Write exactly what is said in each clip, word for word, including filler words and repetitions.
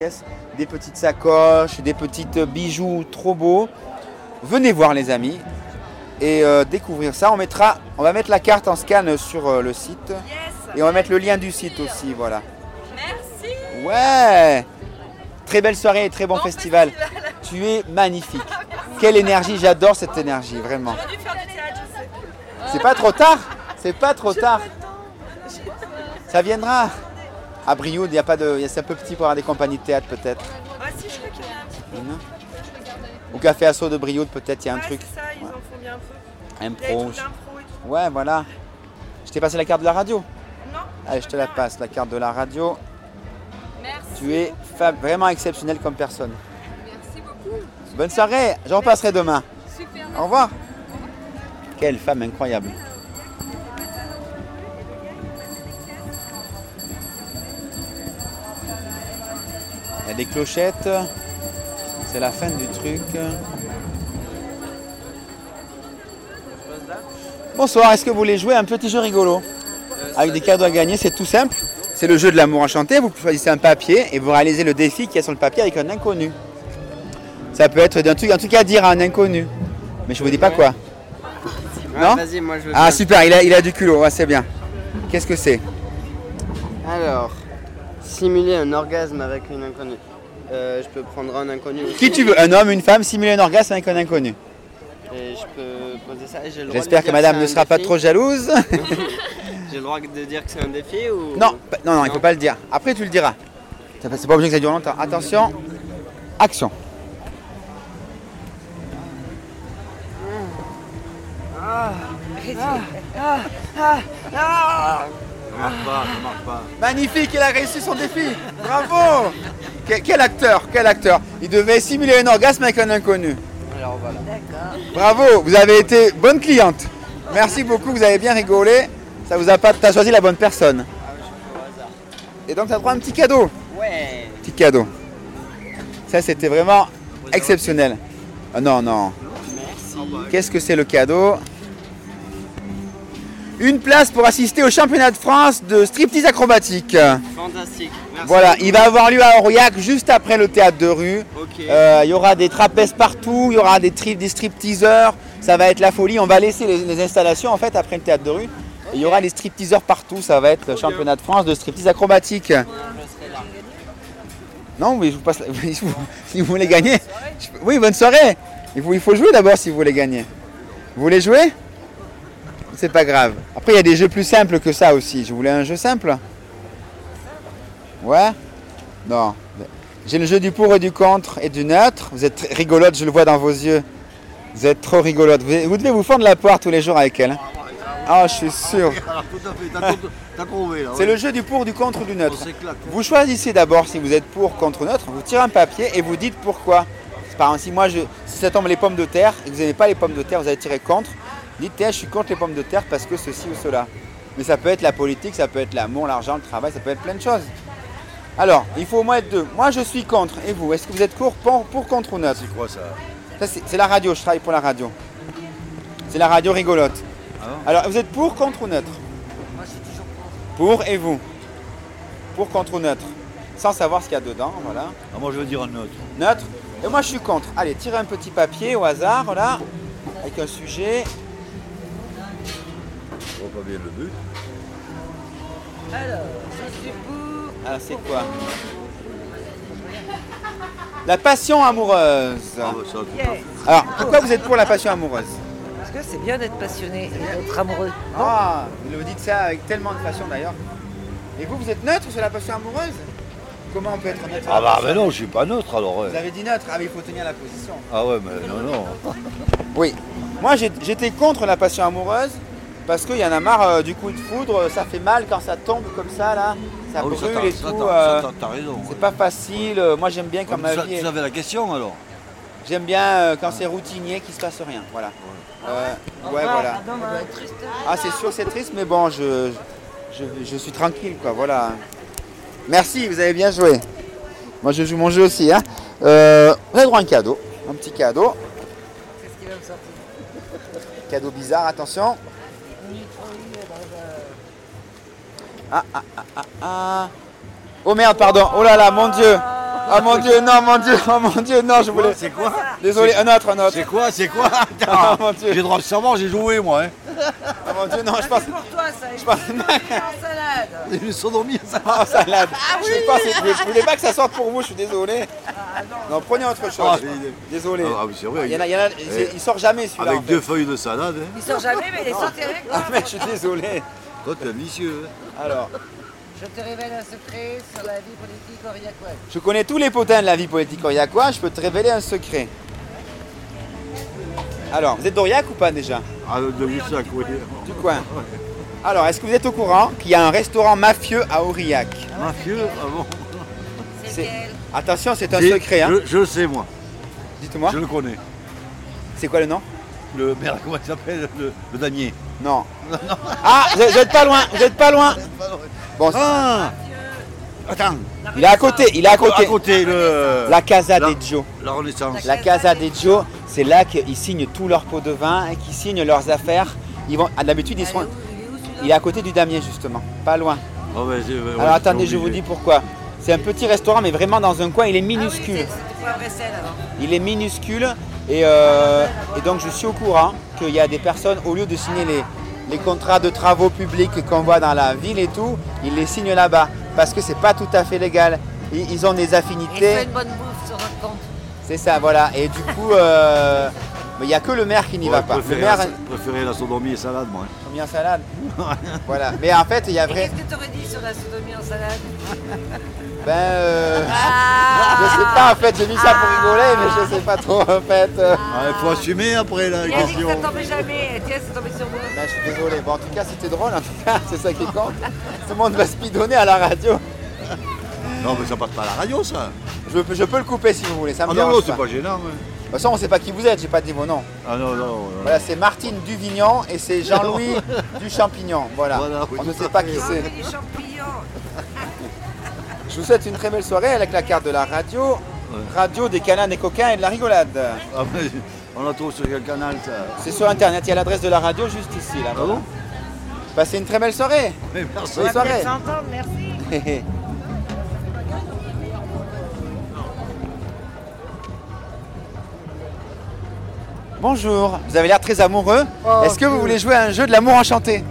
Des petites sacoches, des petites bijoux trop beaux. Venez voir les amis et euh, découvrir ça. On mettra, on va mettre la carte en scan sur euh, le site yes, et on va mettre le lien du site aussi, voilà. Merci. Ouais. Très belle soirée et très bon, bon festival. festival. Tu es magnifique. Quelle énergie, j'adore cette énergie, vraiment. J'aurais dû faire du théâtre, je sais. C'est pas trop tard. C'est pas trop tard. Ça viendra. À Brioude, il y a pas de, c'est un peu petit pour avoir des compagnies de théâtre peut-être. Ah si, je crois qu'il y en a un petit peu. Au Café Asso de Brioude peut-être, il y a un ouais, truc. C'est ça, ils ouais. en font bien un peu. Impro. Et tout. Ouais, voilà. Je t'ai passé la carte de la radio. Non. Allez, je te la passe, la carte de la radio. Merci. Tu es fab, vraiment exceptionnelle comme personne. Merci beaucoup. Bonne soirée, je repasserai demain. Super. Au revoir. Quelle femme incroyable. Il y a des clochettes. C'est la fin du truc. Bonsoir, est-ce que vous voulez jouer à un petit jeu rigolo avec des cadeaux à gagner? C'est tout simple. C'est le jeu de l'amour enchanté. Vous choisissez un papier et vous réalisez le défi qu'il y a sur le papier avec un inconnu. Ça peut être un truc, un truc à dire à un inconnu. Mais je vous dis pas quoi. Ouais, non vas-y, moi je veux Ah bien. super, il a, il a du culot, ouais, c'est bien. Qu'est-ce que c'est? Alors, simuler un orgasme avec une inconnue. Euh, je peux prendre un inconnu aussi. Qui tu veux? Un homme, une femme, simuler un orgasme avec un inconnu. Et je peux poser ça et j'ai le droit de J'espère dire que madame c'est ne un sera pas défi. trop jalouse. J'ai le droit de dire que c'est un défi ou... Non, bah, non, non, il ne faut pas le dire. Après, tu le diras. C'est pas obligé que ça dure longtemps. Attention, action. Ah, ah, ah, ah, ah. Ça marche pas, ça marche pas. Magnifique, il a réussi son défi. Bravo. Quel, quel acteur, quel acteur. Il devait simuler un orgasme avec un inconnu. Alors voilà. Bravo, vous avez été bonne cliente. Merci beaucoup, vous avez bien rigolé. Ça vous a pas, t'as choisi la bonne personne. Ah oui, je fais au hasard. Et donc, tu as droit à un petit cadeau. Ouais. Petit cadeau. Ça, c'était vraiment exceptionnel. Ah non, non. Merci. Qu'est-ce que c'est le cadeau? Une place pour assister au championnat de France de striptease acrobatique. Fantastique. Merci. Voilà, il va avoir lieu à Aurillac juste après le théâtre de rue. Ok. Euh, il y aura des trapèzes partout, il y aura des, tri- des stripteaseurs. Ça va être la folie. On va laisser les, les installations en fait après le théâtre de rue. Et il y aura des stripteaseurs partout. Ça va être le championnat de France de striptease acrobatique. Je serai là. Non, oui, je vous passe. la- si vous voulez gagner. je- Oui, bonne soirée. Il faut, il faut jouer d'abord si vous voulez gagner. Vous voulez jouer? C'est pas grave. Après, il y a des jeux plus simples que ça aussi. Je voulais un jeu simple. Ouais? Non. J'ai le jeu du pour et du contre et du neutre. Vous êtes rigolote, je le vois dans vos yeux. Vous êtes trop rigolote. Vous, vous devez vous fendre la poire tous les jours avec elle. Ah, je suis sûr. Alors tout à fait, t'as, t'as trouvé là. C'est le jeu du pour, du contre, du neutre. On s'éclate. Vous choisissez d'abord si vous êtes pour, contre, neutre. Vous tirez un papier et vous dites pourquoi. Par exemple, si moi, je, si ça tombe les pommes de terre et que vous n'aimez pas les pommes de terre, vous allez tirer contre. Dites, tiens, je suis contre les pommes de terre parce que ceci ou cela. Mais ça peut être la politique, ça peut être l'amour, l'argent, le travail, ça peut être plein de choses. Alors, il faut au moins être deux. Moi, je suis contre. Et vous, est-ce que vous êtes pour, pour, pour contre ou neutre? C'est quoi ça? Ça, c'est, c'est la radio, je travaille pour la radio. C'est la radio rigolote. Ah bon? Alors, vous êtes pour, contre ou neutre? Moi, je suis toujours pour. Pour et vous? Pour, contre ou neutre? Sans savoir ce qu'il y a dedans, voilà. Ah, moi je veux dire un autre. Neutre. Et moi, je suis contre. Allez, tirez un petit papier au hasard, là, avec un sujet. Je vois pas bien le but. Alors, je suis pour. Alors, c'est quoi? La passion amoureuse. Ah, bah, ça, tout à fait. Alors, pourquoi vous êtes pour la passion amoureuse? Parce que c'est bien d'être passionné et d'être amoureux. Ah, vous le dites ça avec tellement de passion d'ailleurs. Et vous, vous êtes neutre sur la passion amoureuse? Comment on peut être neutre sur la Ah, bah, passion? mais non, je suis pas neutre alors. Ouais. Vous avez dit neutre, ah mais il faut tenir la position. Ah, ouais, mais non, non. Oui. Moi, j'ai- j'étais contre la passion amoureuse parce qu'il y en a marre euh, du coup de foudre, ça fait mal quand ça tombe comme ça là, ça Ah oui, ça, brûle t'as, et ça, tout. t'as, euh, ça, t'as- t'as raison. c'est ouais. pas facile. euh, Moi, j'aime bien quand Comme ma ça, vie. tu est- avais la question alors? J'aime bien euh, quand c'est routinier, qu'il se passe rien. Voilà. Euh, ouais, voilà. Ah, c'est sûr, c'est triste, mais bon, je, je, je suis tranquille, quoi. Voilà. Merci, vous avez bien joué. Moi, je joue mon jeu aussi. Hein. Euh, vous avez droit à un cadeau, un petit cadeau. Qu'est-ce qui va me sortir? Cadeau bizarre, attention. Ah, ah, ah, ah, ah. Oh merde, pardon. Oh là là, mon Dieu. Oh mon Dieu, non, mon Dieu, oh mon Dieu, non, je voulais. C'est quoi? Désolé, un autre, un autre. C'est quoi? C'est quoi? Oh mon Dieu. J'ai le droit de savoir, j'ai joué moi. Hein. Oh mon Dieu, non, je pense. C'est pour toi ça. Je pense. En salade. Une sodomie, ça. Oh, salade. Je sais pas, c'est- je voulais pas que ça sorte pour vous, je suis désolé. Non, prenez autre chose. Ah, il- Désolé. Ah, oui, c'est vrai. Il y en a, il y en a, Eh, il sort jamais celui-là. en Avec fait. deux feuilles de salade. Hein. Il sort jamais, mais il est sorti avec Ah, moi. mais je suis désolé. Toi, t'es ambitieux. Hein. Alors, Je te révèle un secret sur la vie politique aurillacoise. je connais tous les potins de la vie politique aurillacoise, je peux te révéler un secret. Alors, vous êtes d'Aurillac ou pas déjà? Ah, de juste à côté. Du coin. Alors, est-ce que vous êtes au courant qu'il y a un restaurant mafieux à Aurillac? Mafieux, ah bon. C'est C'est- lequel? Attention, c'est un J'ai- secret, hein. Je, je le sais, moi. Dites-moi. Je le connais. C'est quoi le nom? Le merde, comment il s'appelle? Le, le damier. Non. Ah, vous êtes- vous êtes pas loin, vous êtes pas loin. Bon, Ah Attends. il est à côté, il est à côté. À côté, le. La Casa La- des Joe. La Renaissance. La Casa des Joe, c'est là qu'ils signent tous leurs pots de vin et qu'ils signent leurs affaires. Ils vont, ah, d'habitude, ils Elle est sont, où- il est où, celui-là? il est à côté du damier justement, pas loin. Ah ouais, c'est- ouais, Alors ouais, attendez, c'est je vous obligé. dis pourquoi. C'est un petit restaurant, mais vraiment dans un coin, il est Ah oui, minuscule. c'est- c'était pas vrai sel avant. Il est minuscule et, euh, et donc je suis au courant qu'il y a des personnes, au lieu de signer les, les contrats de travaux publics qu'on voit dans la ville et tout, ils les signent là-bas parce que c'est pas tout à fait légal. Ils, ils ont des Et fais affinités, une bonne bouffe sur notre compte. c'est ça, voilà. Et du coup, euh, il n'y a que le maire qui n'y Ouais, va pas. Le préférer maire, la, préférer la sodomie et salade, moi. hein. mis en salade. Voilà. Mais en fait, il y a Et vrai. qu'est-ce que tu aurais dit sur la sodomie en salade? Ben, euh, Ah je sais pas en fait, j'ai mis ça pour rigoler, mais je sais pas trop en fait. euh. Ah, il faut assumer après la Il a dit que question. ça tombait jamais. Tiens, c'est tombé sur moi. Ben, je suis désolé. Bon, en tout cas, c'était drôle. En tout cas, c'est ça qui compte. Tout le monde va se bidonner à la radio. Non, mais ça passe pas à la radio, ça. Je peux, je peux le couper si vous voulez. Ça me Ah non, non, dérange c'est pas. pas gênant. hein. De toute façon, on sait pas qui vous êtes. J'ai pas dit vos noms. Ah non, non. non. Voilà, c'est Martine Duvignon et c'est Jean-Louis du Champignon. Voilà. Voilà, oui, On ne tout sait à pas fait. qui Ah, c'est. mais des champignons. Je vous souhaite une très belle soirée avec la carte de la radio. Radio des canards, des coquins et de la rigolade. Ah, mais on la trouve sur quel canal, ça? C'est sur internet. Il y a l'adresse de la radio juste ici. Là, Ah voilà. bon? Passez une très belle soirée. Mais merci. Bonne soirée. S'entendre, merci. Bonjour, vous avez l'air très amoureux. Oh, Est-ce que vous voulez jouer à un jeu de l'amour enchanté?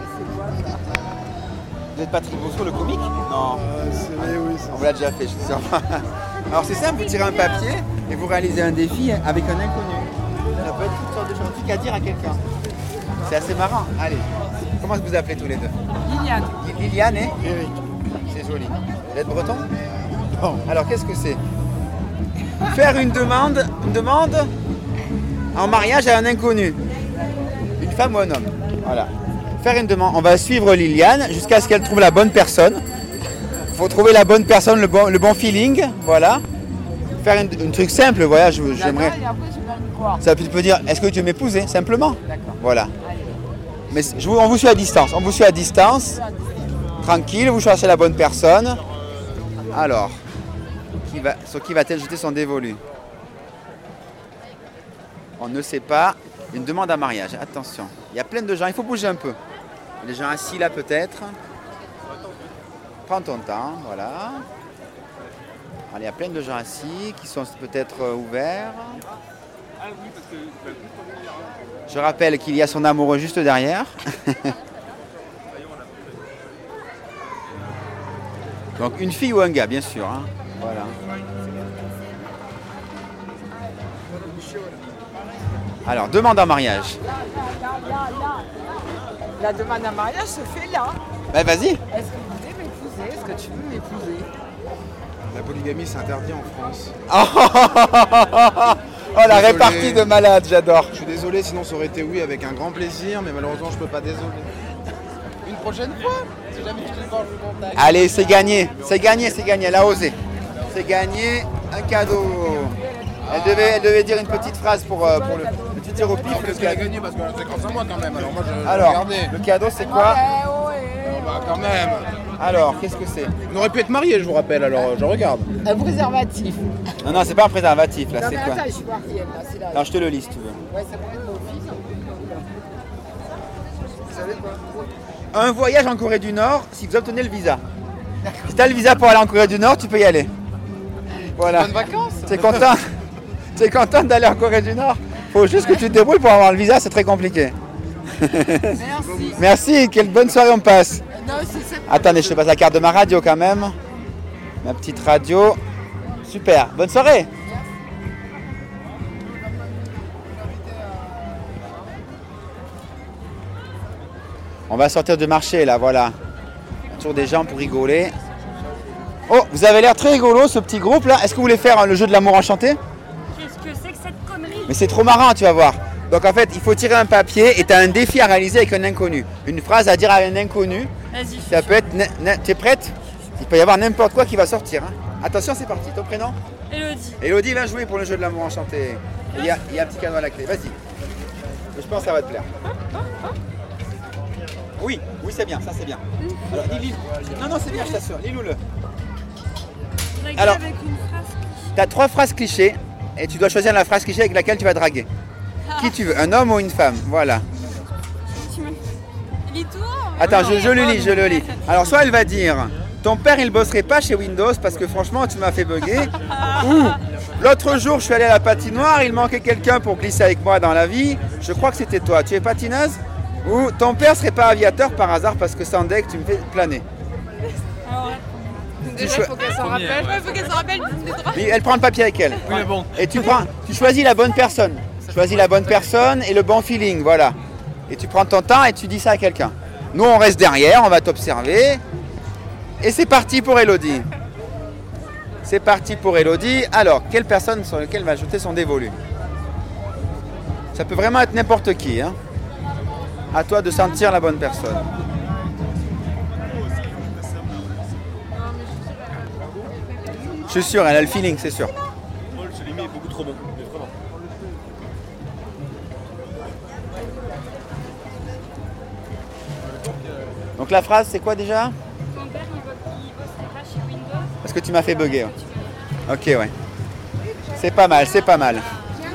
Vous êtes Patrick Bousseau, le comique? Non. On vous l'a déjà fait, je suis sûr. Alors c'est simple, vous tirez un papier et vous réalisez un défi avec un inconnu. Ça peut être toutes sortes de choses, un truc à dire à quelqu'un. C'est assez marrant. Allez, comment est-ce que vous appelez tous les deux? Liliane. Liliane et Eric. C'est joli. Vous êtes breton? Non. Alors qu'est-ce que c'est? Faire une demande, une demande en mariage à un inconnu. Une femme ou un homme. Voilà. Faire une demande. On va suivre Liliane jusqu'à ce qu'elle trouve la bonne personne. Il faut trouver la bonne personne, le bon, le bon feeling. Voilà. Faire un truc simple, voilà, je- j'aimerais. Et après, tu vas me croire. Ça peut peut dire, est-ce que tu veux m'épouser? Simplement. D'accord. Voilà. Mais je vous- on vous suit à distance. On vous suit à distance. Tranquille, vous cherchez la bonne personne. Alors, qui va, sur qui va-t-elle jeter son dévolu? On ne sait pas. Une demande à mariage. Attention. Il y a plein de gens. Il faut bouger un peu. Les gens assis là peut-être. Prends ton temps. Voilà. Allez, il y a plein de gens assis qui sont peut-être euh, ouverts. Je rappelle qu'il y a son amoureux juste derrière. Donc une fille ou un gars, bien sûr. hein. Voilà. Alors, demande en mariage. La demande en mariage se fait là. Ben vas-y. Est-ce que vous voulez m'épouser? Est-ce que tu veux m'épouser? La polygamie, c'est interdit en France. Oh, la Désolé. répartie de malade, j'adore. Je suis désolé, sinon ça aurait été oui avec un grand plaisir, mais malheureusement, je peux pas, désolé. Une prochaine fois, si jamais tu le je vous contacte. Allez, c'est gagné. C'est gagné, c'est gagné. Elle a osé. C'est gagné. Un cadeau. Elle devait, elle devait dire une petite phrase pour, euh, pour le, le petit tir au pif. Alors, le qu'est-ce qu'elle a cadeau. gagné? Parce que c'est grâce à moi quand même. Alors moi, je, je Alors, regardais. le cadeau, c'est quoi? Bah, quand même. Alors, qu'est-ce que c'est? On aurait pu être mariés, je vous rappelle, alors euh, je regarde. Un préservatif. Non, non, c'est pas un préservatif, là. Non, C'est mais quoi? attends, je suis mariée, là. C'est là. Non, je te le lis si tu veux. Ouais, ça pourrait être mon fils. Vous savez quoi? Un voyage en Corée du Nord si vous obtenez le visa. Si tu as le visa pour aller en Corée du Nord, tu peux y aller. Voilà. Bonnes vacances. T'es content T'es content d'aller en Corée du Nord? Faut juste que tu te débrouilles pour avoir le visa, c'est très compliqué. Merci. Merci, quelle bonne soirée on passe. Non, c'est ça. Attendez, je te passe la carte de ma radio quand même. Ma petite radio. Super, bonne soirée. On va sortir du marché là, voilà. Autour des gens pour rigoler. Oh, vous avez l'air très rigolo ce petit groupe là. Est-ce que vous voulez faire hein, le jeu de l'amour enchanté? Qu'est-ce que c'est que cette connerie? Mais c'est trop marrant, tu vas voir. Donc en fait, il faut tirer un papier et tu as un défi à réaliser avec un inconnu. Une phrase à dire à un inconnu. Vas-y. Ça peut être... n- n- T'es prête? Il peut y avoir n'importe quoi qui va sortir. hein. Attention, c'est parti. Ton prénom? Elodie. Elodie va jouer pour le jeu de l'amour enchanté. Il y, a, il y a un petit cadeau à la clé. Vas-y. Je pense que ça va te plaire. Oui, oui, c'est bien. Ça, c'est bien. Alors, lis, lis. Non, non, c'est bien, je t'assure. Lis-nous-le. Draguer Alors- avec une phrase cliché. Tu as trois phrases clichés et tu dois choisir la phrase cliché avec laquelle tu vas draguer. Qui tu veux? Un homme ou une femme? Voilà. Tu me- Lis tout. Attends, je, je le lis, je le lis. Alors, soit elle va dire ton père il bosserait pas chez Windows parce que franchement tu m'as fait bugger. Ou l'autre jour je suis allé à la patinoire, il manquait quelqu'un pour glisser avec moi dans la vie. Je crois que c'était toi. Tu es patineuse? Ou ton père serait pas aviateur par hasard parce que sans deck tu me fais planer. Alors, Déjà, il faut qu'elle s'en rappelle. il faut qu'elle se rappelle des droits. Mais elle prend le papier avec elle. Oui, mais bon. Et tu prends, tu choisis la bonne personne. Tu choisis la bonne personne et le bon feeling, voilà. Et tu prends ton temps et tu dis ça à quelqu'un. Nous on reste derrière, on va t'observer. Et c'est parti pour Elodie. C'est parti pour Elodie. Alors, quelle personne sur laquelle elle va ajouter son dévolu? Ça peut vraiment être n'importe qui. Hein. À toi de sentir la bonne personne. Je suis sûr, elle a le feeling, c'est sûr. Paul, je l'ai mis beaucoup trop bon. Mais vraiment. Donc la phrase, c'est quoi déjà? Ton père, il, bo- il bosserait pas chez Windows. Parce que tu m'as fait bugger. Ouais. Ok, ouais. C'est pas mal, c'est pas mal.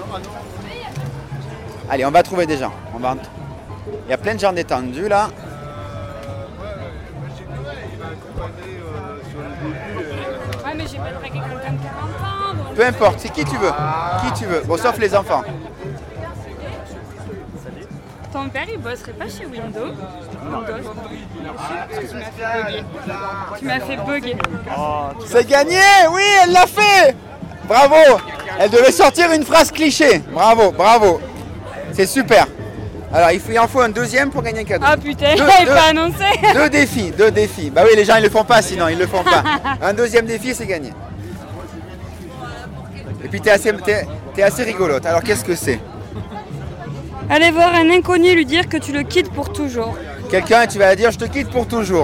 Allez, on va trouver des gens. On va... Il y a plein de gens détendus là. Ouais, mais j'ai pas dragué quelqu'un de quarante ans. donc- Peu importe, c'est qui tu veux. Qui tu veux. Bon, sauf les enfants. Ton père, il bosserait pas chez Windows. Windows. Parce que tu m'as fait bugger. Tu m'as fait bugger. C'est gagné, oui, elle l'a fait. Bravo. Elle devait sortir une phrase cliché. Bravo, bravo. C'est super. Alors, il, faut, il en faut un deuxième pour gagner un cadeau. Ah putain, Deux- j'avais deux- pas annoncé. Deux défis, deux défis. Bah oui, les gens ils le font pas sinon, ils le font pas. Un deuxième défi, c'est gagné. Et puis t'es assez, t'es, t'es assez rigolote. Alors qu'est-ce que c'est? Allez voir un inconnu et lui dire que tu le quittes pour toujours. Quelqu'un, tu vas dire je te quitte pour toujours.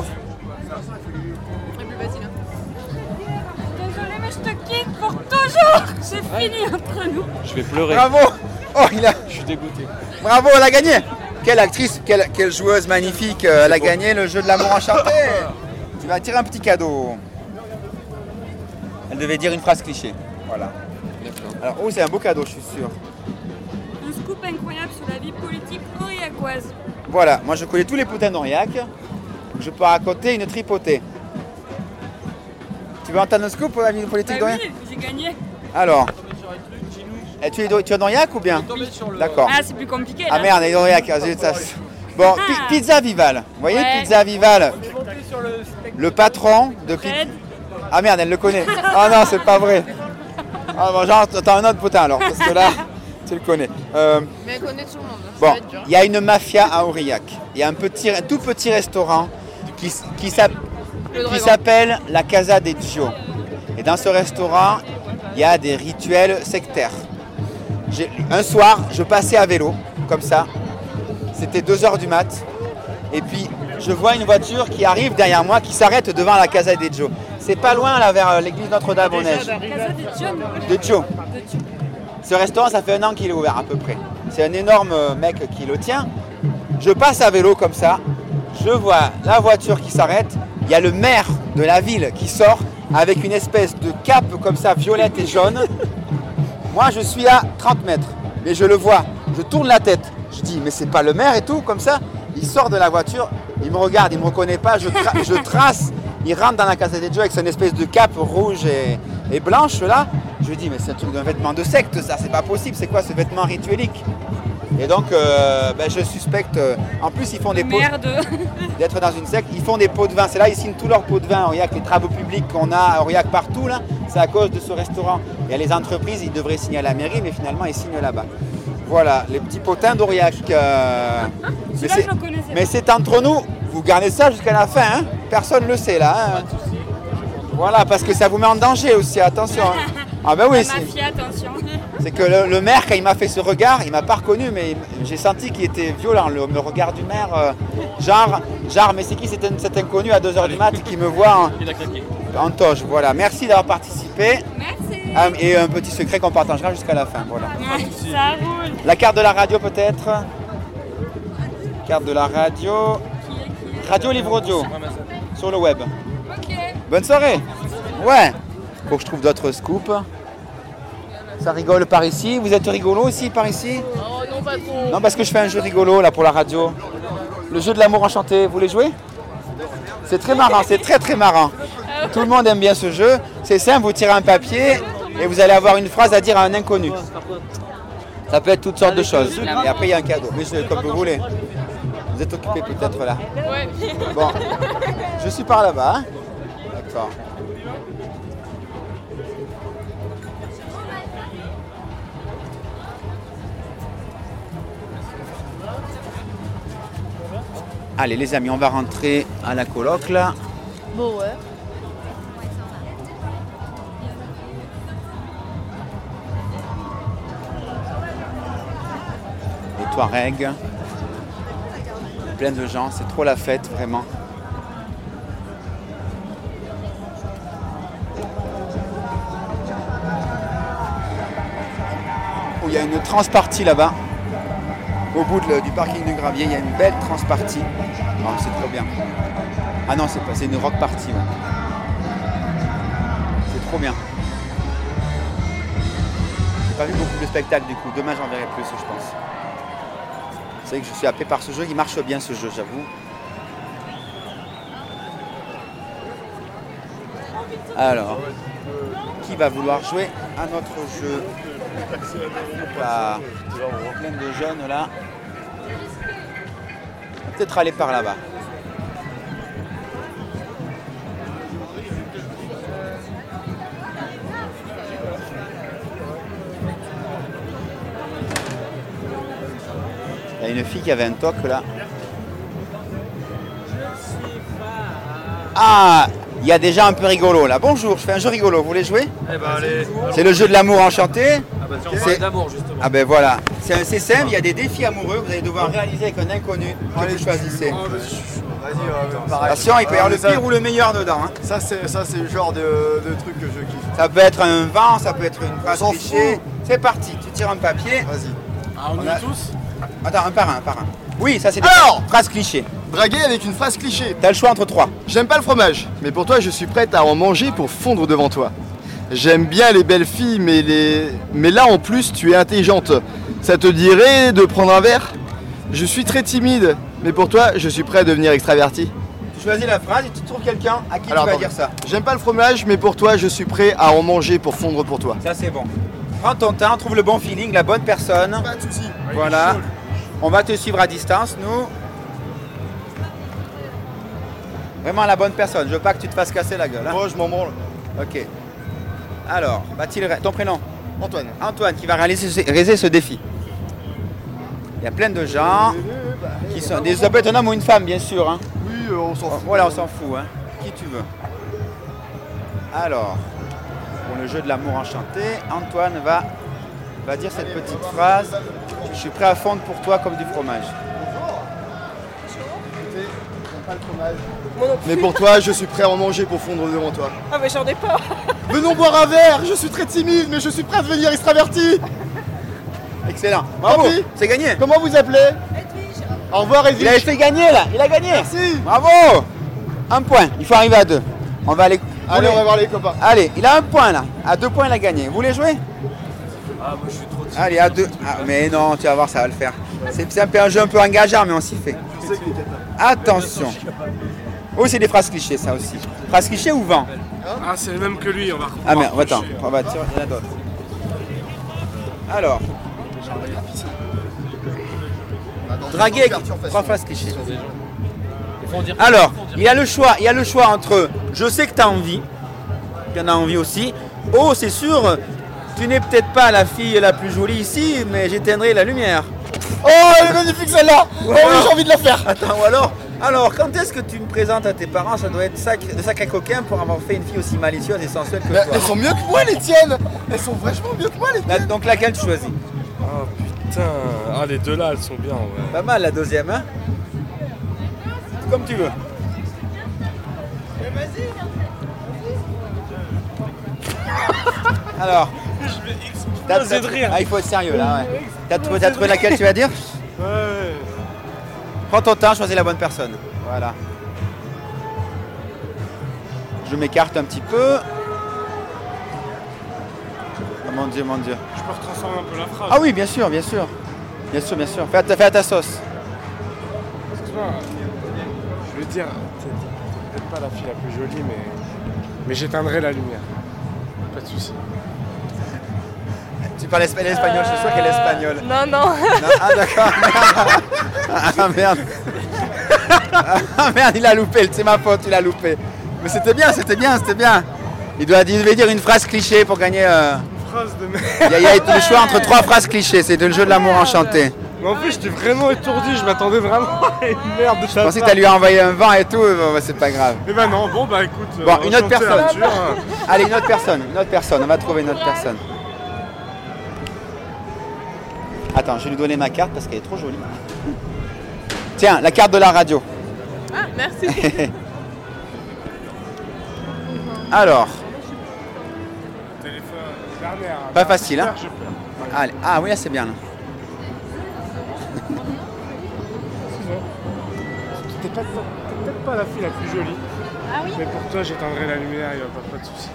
Désolée, mais je te quitte pour toujours. C'est fini entre nous. Je vais pleurer. Bravo. Oh, il a. Je suis dégoûté. Bravo, elle a gagné. Quelle actrice, quelle, quelle joueuse magnifique. Euh, Elle a gagné le jeu de l'amour enchanté. Tu vas tirer un petit cadeau. Elle devait dire une phrase cliché. Voilà. Alors, oh, c'est un beau cadeau, je suis sûr. Un scoop incroyable sur la vie politique aurillacoise. Voilà, moi je connais tous les potins d'Aurillac. Je peux raconter une tripotée. Tu veux entendre un scoop pour la vie politique Bah d'Aurillac? oui, j'ai gagné. Alors, eh, tu es, d'Aurillac- tu es d'Aurillac ou bien? D'accord. Ah, c'est plus compliqué là. Ah merde, elle est d'Aurillac. ah, zut, ça- Bon, pi- Ah. Pizza Vival. Vous voyez, Ouais. Pizza Vival. Le patron de Pizza. Fred. Ah merde, elle le connaît. Ah non, c'est pas vrai. Ah bon, genre, t'as un autre potin alors, parce que là, tu le connais. Euh, Mais elle connaît tout le monde. Ça Bon, va être dur. il y a une mafia à Aurillac. Il y a un, petit, un tout petit restaurant qui, s- qui s'app- Le qui dragon. s'appelle la Casa de Gio. Et dans ce restaurant, il y a des rituels sectaires. J'ai- un soir, je passais à vélo, comme ça. C'était deux heures du mat. Et puis, je vois une voiture qui arrive derrière moi, qui s'arrête devant la Casa de Gio. C'est pas loin, là, vers euh, l'église Notre-Dame aux Neiges. Casa de John. De Gio. Ce restaurant, ça fait un an qu'il est ouvert à peu près. C'est un énorme euh, mec qui le tient. Je passe à vélo comme ça. Je vois la voiture qui s'arrête. Il y a le maire de la ville qui sort avec une espèce de cape comme ça, violette et jaune. Moi, je suis à trente mètres. Mais je le vois. Je tourne la tête. Je dis, mais c'est pas le maire et tout, comme ça. Il sort de la voiture. Il me regarde, il me reconnaît pas. Je, tra- je trace. Il rentre dans la Casa de Gio avec son espèce de cape rouge et, Et blanche, là, je lui dis, mais c'est un truc d'un vêtement de secte, ça, c'est pas possible, c'est quoi ce vêtement rituelique? Et donc, euh, ben, je suspecte. Euh, en plus, ils font des pots. Merde. D'être dans une secte, ils font des pots de vin. C'est là, ils signent tous leurs pots de vin. Aurillac, les travaux publics qu'on a à Aurillac partout, là, c'est à cause de ce restaurant. Il y a les entreprises, ils devraient signer à la mairie, mais finalement, ils signent là-bas. Voilà, les petits potins d'Aurillac. Euh, mais c'est, mais c'est entre nous. Vous gardez ça jusqu'à la fin, hein. Personne ne le sait, là. Hein. Voilà, parce que ça vous met en danger aussi, attention. Hein. Ah ben oui, la c'est, mafia, attention. c'est que le, le maire, quand il m'a fait ce regard, il m'a pas reconnu, mais j'ai senti qu'il était violent, le, le regard du maire. Euh, genre, genre, mais c'est qui cet, cet inconnu à deux heures du mat qui me voit en, en toge. Voilà, merci d'avoir participé. Merci. Ah, et un petit secret qu'on partagera jusqu'à la fin. Voilà. Ouais, ça roule. La carte de la radio peut-être. Carte de la radio. Radio Livre Audio. Sur le web. Ok. Bonne soirée. Ouais. Faut que je trouve d'autres scoops. Ça rigole par ici. Vous êtes rigolo aussi par ici? Oh non, pas trop. Non, parce que je fais un jeu rigolo là pour la radio. Le jeu de l'amour enchanté. Vous voulez jouer? C'est très marrant, c'est très très marrant. Tout le monde aime bien ce jeu. C'est simple, vous tirez un papier et vous allez avoir une phrase à dire à un inconnu. Ça peut être toutes sortes de choses. Et après il y a un cadeau. Mais je, comme vous voulez. Vous êtes occupé peut-être là. Ouais. Bon, je suis par là-bas. Hein. D'accord. Allez les amis, on va rentrer à la coloc là. Bon, ouais. Les Touaregs. Plein de gens, c'est trop la fête vraiment. Oh, il y a une transpartie là-bas. Au bout de le, du parking du Gravier, il y a une belle transpartie. Oh, c'est trop bien. Ah non, c'est pas, c'est une rock party. Ouais. C'est trop bien. J'ai pas vu beaucoup de spectacles du coup. Demain, j'en verrai plus, je pense. C'est vrai que je suis happé par ce jeu. Il marche bien ce jeu, j'avoue. Alors, qui va vouloir jouer à notre jeu? Là, plein de jeunes là. On va peut-être aller par là-bas. Il y a une fille qui avait un toc là. Ah, il y a déjà un peu rigolo là. Bonjour, je fais un jeu rigolo. Vous voulez jouer? Eh ben allez. C'est le jeu de l'amour enchanté. Ah bah tiens, on C'est- parle d'amour justement. Ah ben voilà, c'est assez simple, il y a des défis amoureux, vous allez devoir réaliser avec un inconnu que vous choisissez. Vas-y, euh, pareil. Attention, il peut y avoir le ça- pire ou le meilleur dedans. Hein. Ça, c'est ça, c'est le genre de, de truc que je kiffe. Ça peut être un vent, ça peut être une phrase s'en cliché. fout. C'est parti, tu tires un papier. Vas-y. Ah, on On y a- est tous. Attends, un par un, un par un. Oui, ça c'est des Alors phrases clichés. Draguer avec une phrase cliché. T'as le choix entre trois. J'aime pas le fromage, mais pour toi, je suis prête à en manger pour fondre devant toi. J'aime bien les belles filles, mais, les... mais là en plus, tu es intelligente. Ça te dirait de prendre un verre? Je suis très timide, mais pour toi, je suis prêt à devenir extraverti. Tu choisis la phrase et tu trouves quelqu'un à qui Alors, tu vas attends. dire ça. J'aime pas le fromage, mais pour toi, je suis prêt à en manger pour fondre pour toi. Ça c'est bon. Prends ton temps, trouve le bon feeling, la bonne personne. Pas de soucis. Voilà. On va te suivre à distance, nous. Vraiment la bonne personne. Je veux pas que tu te fasses casser la gueule. Hein. Moi, je m'en branle. Ok. Alors, Mathilde, ton prénom? Antoine. Antoine qui va réaliser ce, réaliser ce défi. Il y a plein de gens qui sont. Des, ça peut être un homme ou une femme, bien sûr. Hein. Oui, euh, on s'en fout. Voilà, on s'en fout. Hein. Qui tu veux. Alors, pour le jeu de l'amour enchanté, Antoine va, va dire cette petite phrase. Je suis prêt à fondre pour toi comme du fromage. Mais pour toi, je suis prêt à en manger pour fondre devant toi. Ah, mais j'en ai pas. Venons boire un verre. Je suis très timide, mais je suis prêt à devenir extraverti. Excellent. Bravo. Tant pis. C'est gagné. Comment vous appelez? Au revoir, Edwige. Il a fait gagner là. Il a gagné. Merci. Bravo. Un point. Il faut arriver à deux. On va aller. Allez, on va voir les copains. Allez, il a un point là. À deux points, il a gagné. Vous voulez jouer? Ah, moi je suis trop timide. Allez, à deux. Ah, mais non, tu vas voir, ça va le faire. C'est c'est un peu un jeu un peu engageant, mais on s'y fait. Attention. Oh, c'est des phrases clichés, ça aussi. Phrase cliché ou vent? Ah, c'est le même que lui, on va Ah merde, attends, on va tirer, il y en a d'autres. Alors. Draguer avec trois phrases clichés. Alors, il y a le choix, il y a le choix entre je sais que tu as envie, tu en as envie aussi. Oh, c'est sûr, tu n'es peut-être pas la fille la plus jolie ici, mais j'éteindrai la lumière. Oh, elle est magnifique celle-là. Oh oui, j'ai envie de la faire. Attends, ou alors, alors, quand est-ce que tu me présentes à tes parents? Ça doit être sacré, de sacré coquin pour avoir fait une fille aussi malicieuse et sensuelle que Mais toi. elles sont mieux que moi les tiennes. Elles sont vachement mieux que moi les tiennes. Là, donc laquelle tu choisis? Oh putain. Ah, les deux là, elles sont bien, ouais. Pas mal la deuxième, hein? Comme tu veux. Alors, t'as- explosé de rire. Ah, il faut être sérieux là, ouais. T'as trouvé, t'as trouvé laquelle tu vas dire? Ouais. Prends ton temps, choisis la bonne personne. Voilà. Je m'écarte un petit peu. Oh, mon Dieu, mon Dieu. Je peux retransformer un peu la phrase. Ah oui, bien sûr, bien sûr. Bien sûr, bien sûr. Fais à ta, fais à ta sauce. Excuse-moi. Je veux dire, t'es t'es peut-être pas la fille la plus jolie, mais, mais j'éteindrai la lumière. Pas de soucis. Tu parles espa- l'espagnol, je suis sûr qu'elle est espagnole. Non, non. Non, ah d'accord. Ah merde. Ah merde, il a loupé, c'est ma faute, il a loupé. Mais c'était bien, c'était bien, c'était bien. Il, doit, il devait dire une phrase cliché pour gagner. Euh... Une phrase de merde. Il y, a- il y a le choix entre trois phrases clichés, c'est le jeu de l'amour enchanté. Mais en plus, j'étais vraiment étourdi, je m'attendais vraiment à une merde de Je pensais que tu lui as envoyé un vent et tout, bon, bah, c'est pas grave. Mais bah non, bon bah écoute. Bon, euh, une autre enchanté, personne. Arthur. Allez, une autre personne, une autre personne, on va trouver une autre personne. Attends, je vais lui donner ma carte parce qu'elle est trop jolie. Tiens, la carte de la radio. Ah, merci. Alors, Téléphone, dernière. pas facile, hein? J'ai peur. Allez. Ah oui, là c'est bien. Là. T'es pas- t'es peut-être pas la fille la plus jolie. Ah oui? Mais pour toi, j'éteindrai la lumière, il n'y a pas, pas de soucis.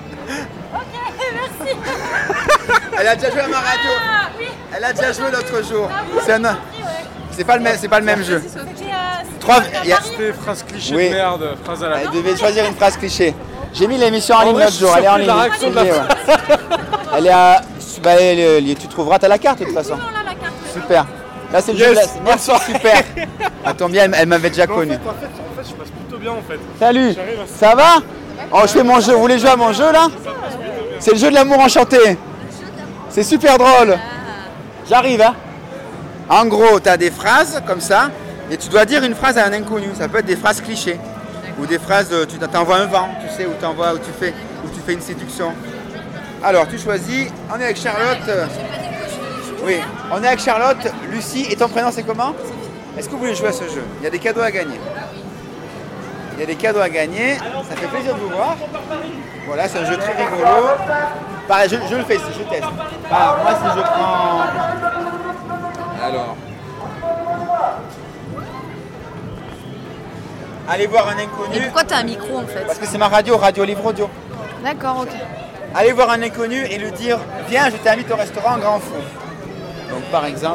Elle a déjà joué à ma radio. Ah oui. Elle a déjà joué l'autre jour. C'est un- c'est pas le même, c'est pas le même jeu. C'était Trois. il y a- C'était phrase cliché Oui. de merde, phrase à la Elle devait choisir une phrase cliché. J'ai mis l'émission en, En ligne vrai, l'autre je jour. suis Elle est en surpris de ligne. la réaction de la Ouais. Elle est à. Bah, elle est- tu trouveras, t'as la carte de toute façon. Super. Là c'est le Yes, jeu. Là, bonne merci, soirée. super. À ton bien, elle, elle m'avait déjà Mais en connu. fait, en, fait, en fait, je passe plutôt bien en fait. Salut. J'arrive à- Ça va? Oh, je fais mon jeu. Vous voulez jouer à mon jeu là? C'est le jeu de l'amour enchanté. C'est super drôle. J'arrive, hein. En gros, tu as des phrases comme ça, et tu dois dire une phrase à un inconnu. Ça peut être des phrases clichés. Ou des phrases, euh, tu t'envoies un vent, tu sais, ou t'envoies, ou tu fais, ou tu fais une séduction. Alors, tu choisis. On est avec Charlotte. euh, Oui, on est avec Charlotte, Lucie. Et ton prénom, c'est comment? Est-ce que vous voulez jouer à ce jeu? Il y a des cadeaux à gagner. Il y a des cadeaux à gagner. Ça fait plaisir de vous voir. Voilà, c'est un jeu très rigolo. Pareil, je, je le fais ici, je teste. Alors, moi, si je prends. Alors. Allez voir un Et inconnu. pourquoi t'as un micro en fait? Parce que c'est ma radio, radio livre audio. D'accord, ok. Allez voir un inconnu et lui dire viens, je t'invite au restaurant Grand Fou. Donc, par exemple.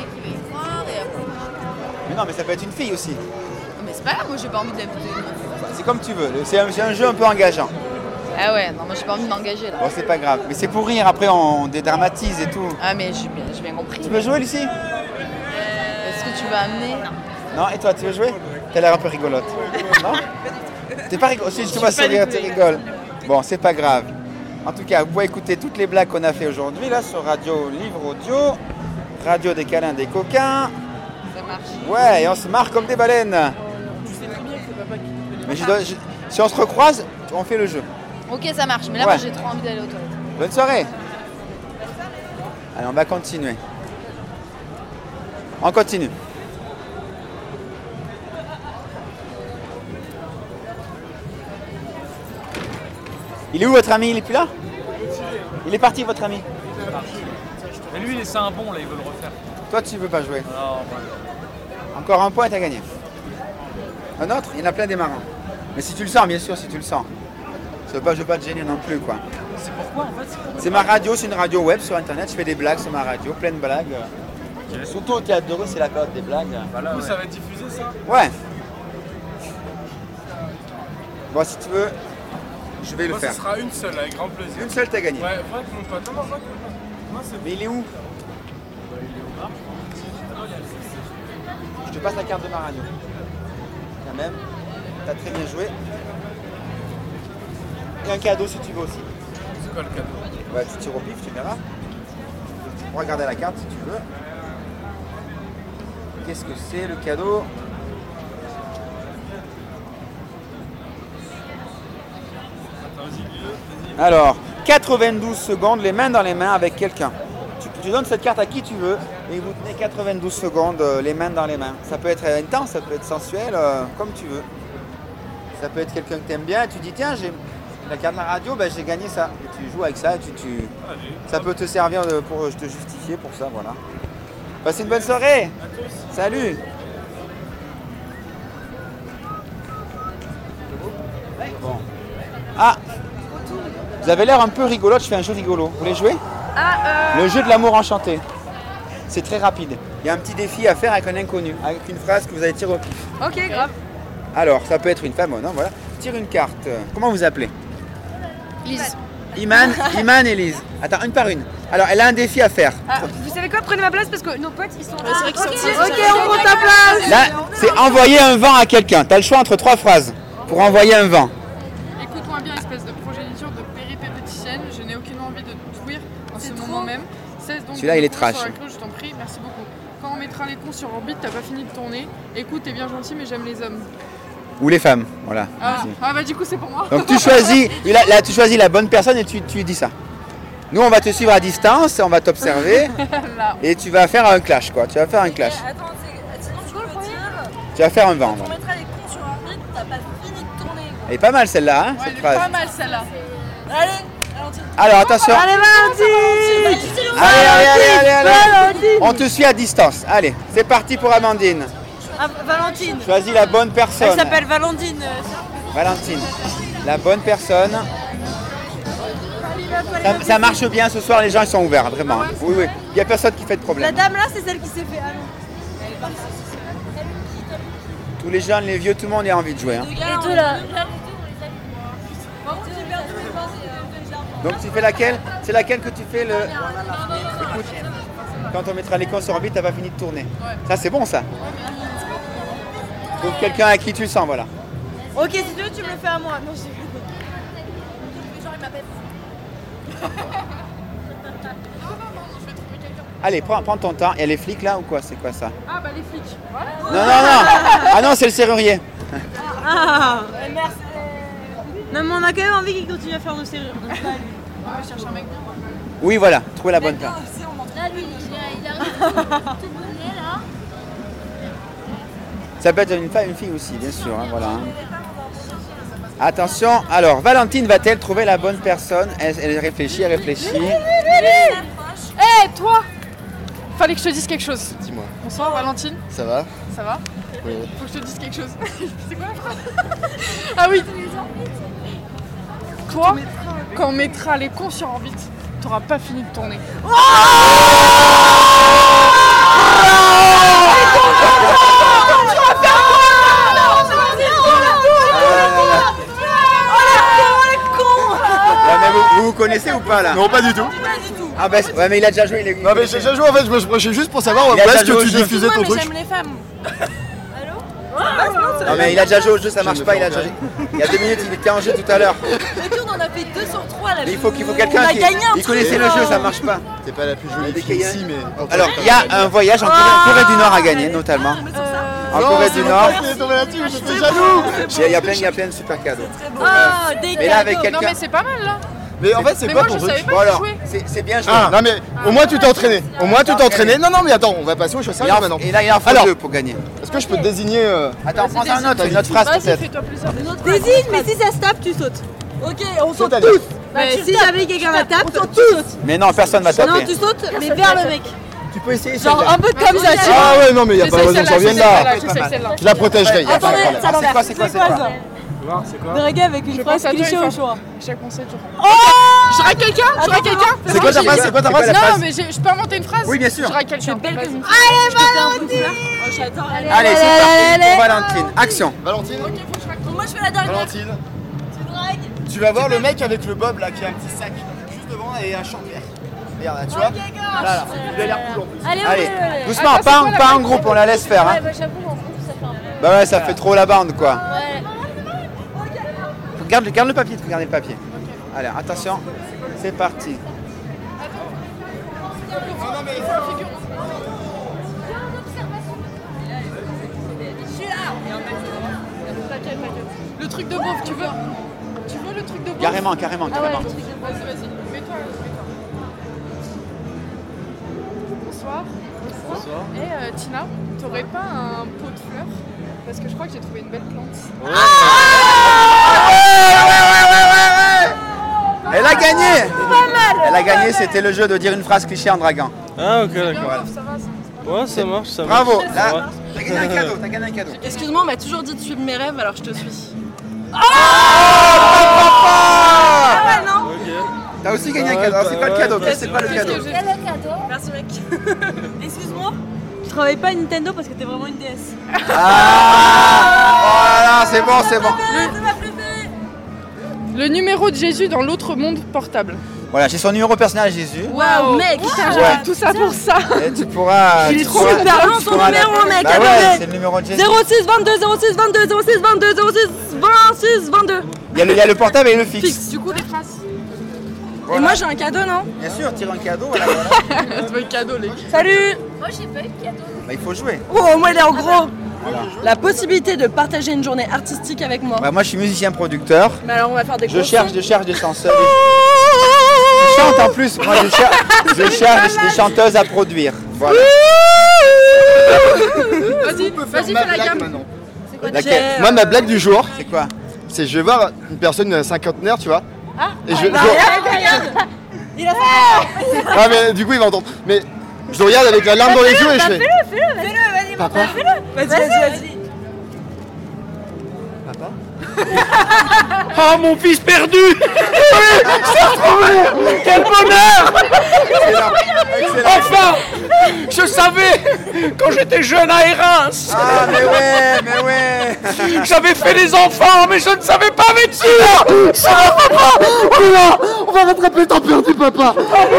Mais non, mais ça peut être une fille aussi. Mais c'est pas grave, moi j'ai pas envie de l'inviter. C'est comme tu veux. C'est un, c'est un jeu un peu engageant. Ah ouais, non, moi j'ai pas envie de m'engager là. Bon, c'est pas grave. Mais c'est pour rire. Après, on dédramatise et tout. Ah, mais j'ai bien, j'ai bien compris. Tu veux jouer, Lucie? Est-ce que tu vas amener? Non. Non, et toi, tu veux jouer? T'as l'air un peu rigolote. Non? T'es pas rigolo. Si je te vois sourire, tu rigoles. Bon, c'est pas grave. En tout cas, vous pouvez écouter toutes les blagues qu'on a fait aujourd'hui là sur Radio Livre Audio, Radio des câlins des coquins. Ça marche. Ouais, et on se marre comme des baleines. Mais je dois- je- si on se recroise, on fait le jeu. Ok, ça marche, mais là Ouais. moi j'ai trop envie d'aller aux toilettes. Bonne soirée. Allez, on va continuer. On continue. Il est où votre ami? Il est plus là? Il est parti votre ami? Mais lui, c'est un bon, là, il veut le refaire. Toi tu veux pas jouer? Alors, voilà. Encore un point et t'as gagné. Un autre? Il y en a plein des marrants. Mais si tu le sens, bien sûr, si tu le sens. Je veux pas, je veux pas te gêner non plus, quoi. C'est pourquoi, en fait c'est pour- C'est ma radio, c'est une radio web sur internet, je fais des blagues sur ma radio, plein de blagues. Surtout au théâtre de rue, c'est la période des blagues. Du coup, ça va être diffusé, ça? Ouais. Bon, si tu veux, Je vais le Moi, faire. ce sera une seule, avec grand plaisir. Une seule, t'as gagné. Ouais, va avec mon pote. Non, non, va avec mon pote. Non, c'est Mais il est où? Je te passe la carte de Maragno. Quand même. T'as très bien joué. Et un cadeau si tu veux aussi. C'est quoi le cadeau? Ouais, tu tires au pif, tu verras. Tu pourras regarder la carte si tu veux. Qu'est-ce que c'est le cadeau? Alors, quatre-vingt-douze secondes, les mains dans les mains avec quelqu'un. Tu, tu donnes cette carte à qui tu veux et vous tenez quatre-vingt-douze secondes, euh, les mains dans les mains. Ça peut être intense, ça peut être sensuel, euh, comme tu veux. Ça peut être quelqu'un que tu aimes bien et tu dis tiens, j'ai la carte de la radio, ben, j'ai gagné ça. Et tu joues avec ça et tu, tu... ça peut te servir de- pour te justifier pour ça, voilà. Passez une bonne soirée. Salut. Bon. Ah, vous avez l'air un peu rigolote, je fais un jeu rigolo. Vous voulez jouer? Ah, Le jeu de l'amour enchanté. C'est très rapide. Il y a un petit défi à faire avec un inconnu, avec une phrase que vous allez tirer au pif. euh, ok, grave. Alors, ça peut être une femme ou non, voilà. Tire une carte. Comment vous appelez? Lise. Iman, Iman et Lise. Attends, une par une. Alors, elle a un défi à faire. Ah, vous savez quoi? Prenez ma place parce que nos potes ils sont. c'est vrai qu'ils sont ok, petits, ok, on prend ta place. Là, c'est envoyer un vent à quelqu'un. Tu as le choix entre trois phrases pour envoyer un vent. Écoute-moi bien, espèce de progéniture de péripéticienne. Je n'ai aucune envie de te jouir en ce moment même. Cesse donc Celui-là, de il est me trash. sur la cloche, je t'en prie, merci beaucoup. Quand on mettra les cons sur orbite, t'as pas fini de tourner. Écoute, t'es bien gentil, mais j'aime les hommes. Ou les femmes, voilà. Ah, Merci. ah bah du coup, c'est pour moi. Donc tu choisis, là, là, tu choisis la bonne personne et tu, tu dis ça. Nous, on va te suivre à distance, on va t'observer Là. et tu vas faire un clash, quoi. Tu vas faire un clash. Attends, c'est- sinon tu peux dire. Tu vas faire un vent. Quand on voilà. mettra les cons sur orbite, t'as pas fini de tourner. Elle est pas mal celle-là, hein, Ouais, cette elle est phrase. pas mal celle-là. Allez, Valentine. Alors attention. Allez, Valentine. Allez, allez, allez, allez, allez. On te suit à distance. Allez, c'est parti pour Amandine. Ah, Valentine. Choisis la bonne personne. Elle s'appelle Valentine. Valentine. La bonne personne. Ça, ça marche bien ce soir, les gens ils sont ouverts, vraiment. Oui, oui. Il n'y a personne qui fait de La problème. dame là, c'est celle qui s'est fait. Ah non. Tous les jeunes, les vieux, tout le monde a envie de jouer. hein. Et tout là. Donc tu fais laquelle? C'est laquelle que tu fais le... Écoute, quand on mettra les cons sur orbite, t'as pas fini de tourner. Ça c'est bon ça. Trouve quelqu'un à qui tu le sens, voilà. Ok, si tu veux, tu me le fais à moi. Non, je sais Genre, il m'appelle. Allez, prends, prends ton temps. Il y a les flics là ou quoi? C'est quoi ça? Ah bah les flics. Voilà. Non, non, non. Ah non, c'est le serrurier. Ah, merci. Non, mais on a quand même envie qu'il continue à faire nos serrures. On va chercher un mec bien. Oui, voilà. Trouvez la bonne place. Là, lui, il arrive tout bonnet là. Ça peut être une femme, une fille aussi, bien sûr. hein, voilà. hein. Attention. Alors, Valentine va-t-elle trouver la bonne personne? Elle, elle réfléchit, elle réfléchit. Eh, toi! Fallait que je te dise quelque chose. Dis-moi. Bonsoir, Valentine. Ça va? Ça va? Oui. Faut que je te dise quelque chose. C'est quoi la phrase? Ah oui! Toi, quand on mettra les cons sur orbite, t'auras pas fini de tourner. Ouais, mais vous, vous vous connaissez ou pas là? Non, pas du tout. Ah bah, ouais, mais il a déjà joué. Il est... Non, mais j'ai déjà joué en fait, je me branchais juste pour savoir où Il a est-ce déjà joué que tu au jeu. diffusais ton truc. J'aime les femmes. Non mais il a déjà joué au jeu, ça Je marche me pas, fais il a déjà joué. Il y a deux minutes, il était en jeu tout à l'heure. Mais tout, on en a fait deux sur trois là. Mais il faut qu'il faut On quelqu'un a qui gagné un il truc, connaissait le là. jeu, ça marche pas. T'es pas la plus jolie Dès fille qu'il y a- ici, mais. Alors, il y a un voyage en Corée, en Corée du Nord à gagner, notamment. En Corée du Nord. tombé là-dessus, j'étais jaloux. Il y a plein, il y a plein de super cadeaux. Ah, des Mais là, avec Non quelqu'un. mais c'est pas mal là. Mais en fait, c'est Mais quoi moi, ton je truc? savais pas Bon que tu alors, jouais. c'est c'est bien joué. Ah, non mais au moins tu t'es entraîné. Au moins tu t'es entraîné. Non, non, mais attends, on va passer au chassage Et, en- maintenant. et là, il en faut Alors, deux pour gagner. est-ce que je peux te désigner euh, Attends, prends un autre, une autre phrase Vas-y, peut-être. fais-toi plaisir. Désigne, mais si ça se tape, tu sautes. Ok, on saute C'est-à-dire tous. Mais si jamais quelqu'un la tape, tu sautes. Mais non, personne va Non, taper. tu sautes, mais vers le mec. Tu peux essayer Genre celle-là. un peu comme ça, tu vois. Ah ouais, non, mais y a pas J'essaye besoin que celle-là, j'en vienne j'essaye là. celle-là, j'essaye celle-là. Je la protégerai. y a pas de Attendez, problème. ça C'est quoi, c'est quoi, c'est quoi? C'est quoi? De reggae avec une Je phrase pense à toi, cliché il au faut- choix. Chaque conseil toujours. Oh, Je raille quelqu'un? Je raille quelqu'un? C'est quoi ta phrase? C'est quoi ta C'est quoi phrase? la Non, phrase mais j'ai- je peux inventer une phrase? Oui, bien sûr. Je raille quelqu'un. belle Vas-y. comme une Allez, Valentine. Oh, j'adore. Allez, c'est parti pour Valentine. Action. Valentine. Moi, je fais la dernière. Valentine. Tu dragues. Tu vas voir le mec avec le bob là qui a un petit sac juste devant et un short vert. Regarde là, tu vois. Là, là. Il a l'air cool en plus. Allez, Allez, allez, allez. doucement, Attends, pas, c'est en, quoi la pas en bande groupe, on la laisse faire. Hein. Ouais, bah j'avoue, en groupe, ça fait un peu. Bah ouais, ça fait trop la bande quoi. Ouais. Garde, garde le papier, regardez le papier. Allez, attention, c'est parti. Le truc de beauf, tu veux Tu veux le truc de beauf? Carrément, carrément, Ah ouais, carrément. le truc de beauf. Vas-y, vas-y. Mets-toi, mets-toi. Bonsoir. Bonsoir. Et euh, Tina, t'aurais pas un pot de fleurs? Parce que je crois que j'ai trouvé une belle plante. Elle a gagné. Pas mal. Elle a gagné, c'était le jeu de dire une phrase cliché en draguant. Ah ok d'accord. Voilà. Ça va, ça. Ouais ça marche, ça Bravo, marche. là, Ouais. t'as gagné un cadeau, t'as gagné un cadeau. Excuse-moi, on m'a toujours dit de suivre mes rêves, alors je te suis. Ah ouais, non. T'as aussi gagné un cadeau, alors c'est pas le cadeau, mais c'est pas le cadeau. Quel cadeau? Merci, mec. Excuse-moi, je travaille pas à Nintendo parce que t'es vraiment une déesse. Ah, voilà, c'est bon, c'est bon. C'est ma préférée. Le numéro de Jésus dans l'autre monde portable. Voilà, j'ai son numéro personnel à Jésus. Waouh, mec. Putain, Ouais. j'ai tout ça pour ça. Et tu pourras. Il est tu trop pourras- super long tu son pourras numéro, la- mec. Bah attendez. ouais, c'est le numéro de Jésus. zéro six vingt-deux zéro six vingt-deux zéro six vingt-deux zéro six vingt-six vingt-deux. Il y, a le, il y a le portable et le fixe. Fixe. Du coup, les phrases. Et moi j'ai un cadeau, non? Bien sûr, tire un cadeau. Voilà, voilà. Elle a trouvé le cadeau, les gars. Salut. Moi j'ai pas eu de cadeau. Bah, il faut jouer. Oh, moi il est en gros. Voilà. La possibilité de partager une journée artistique avec moi. Bah, moi, je suis musicien producteur. Mais alors on va faire des Je concerts. cherche, je cherche des chanteuses. Je chante en plus. Moi, je cherche, je cherche des, des chanteuses à produire. Voilà. Vas-y, vas-y, fais la gamme. Laquelle? Moi, ma blague du jour, C'est quoi? c'est je vais voir une personne cinquantenaire, tu vois. Ah, Et je, bah, je- regarde, regarde. Il a fait. Ah, mais du coup, il va entendre. Mais je le regarde avec la larme dans les yeux et je fais. Fais-le, fais-le, fais-le, vas-y, Papa. fais-le. Vas-y, vas-y, vas-y. Oh mon fils perdu. Quel bonheur. Enfin, je savais quand j'étais jeune à Reims. Ah, mais ouais, mais ouais. J'avais fait les enfants, mais je ne savais pas vêtir. Ça va, papa. Oh là, on va rattraper ton perdu, papa.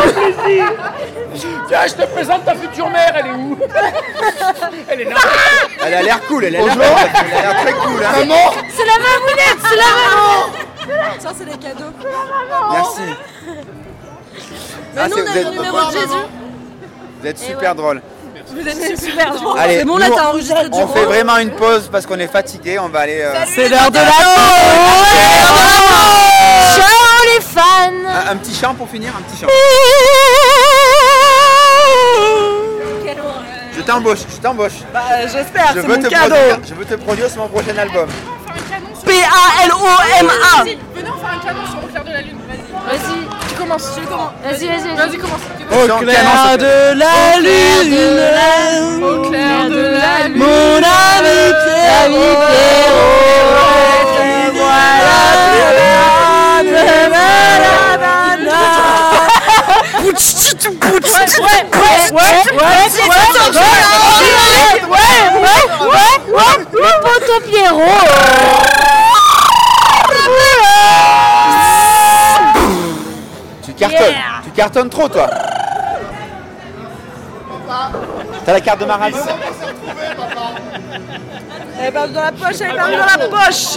Tiens, je te présente ta future mère. Elle est où? Elle est là. Elle a l'air cool, elle a l'air Bonjour. elle a l'air très cool. Hein. Maman. C'est la mamounette, c'est la maman. Ça c'est les cadeaux. Merci. Mais Ah, nous c'est- on a vous le êtes- numéro de Jésus. Vous êtes super drôle. Vous êtes super drôle. Allez, C'est bon, là nous, t'as enregistré du On gros. fait vraiment une pause parce qu'on est fatigué. On va aller. euh, C'est l'heure de la pause. Ciao les fans. un, un petit chant pour finir, un petit chant. Quelle horreur. Je t'embauche, je t'embauche. Bah j'espère, Je c'est veux mon te cadeau. produire, je veux te produire sur mon prochain album. P A L O M A. Vas-y, venez, on fait un canon sur Au clair de la lune. Vas-y. Vas-y, Tu commences. Tu commences. vas-y, vas-y. Vas-y, commence. Au Au clair de la lune, Au clair de la lune. mon ami Le poteau Pierrot. Tu cartonnes, tu cartonnes trop toi. T'as la carte de Marat. Elle est perdue dans la poche, elle est perdue dans la poche.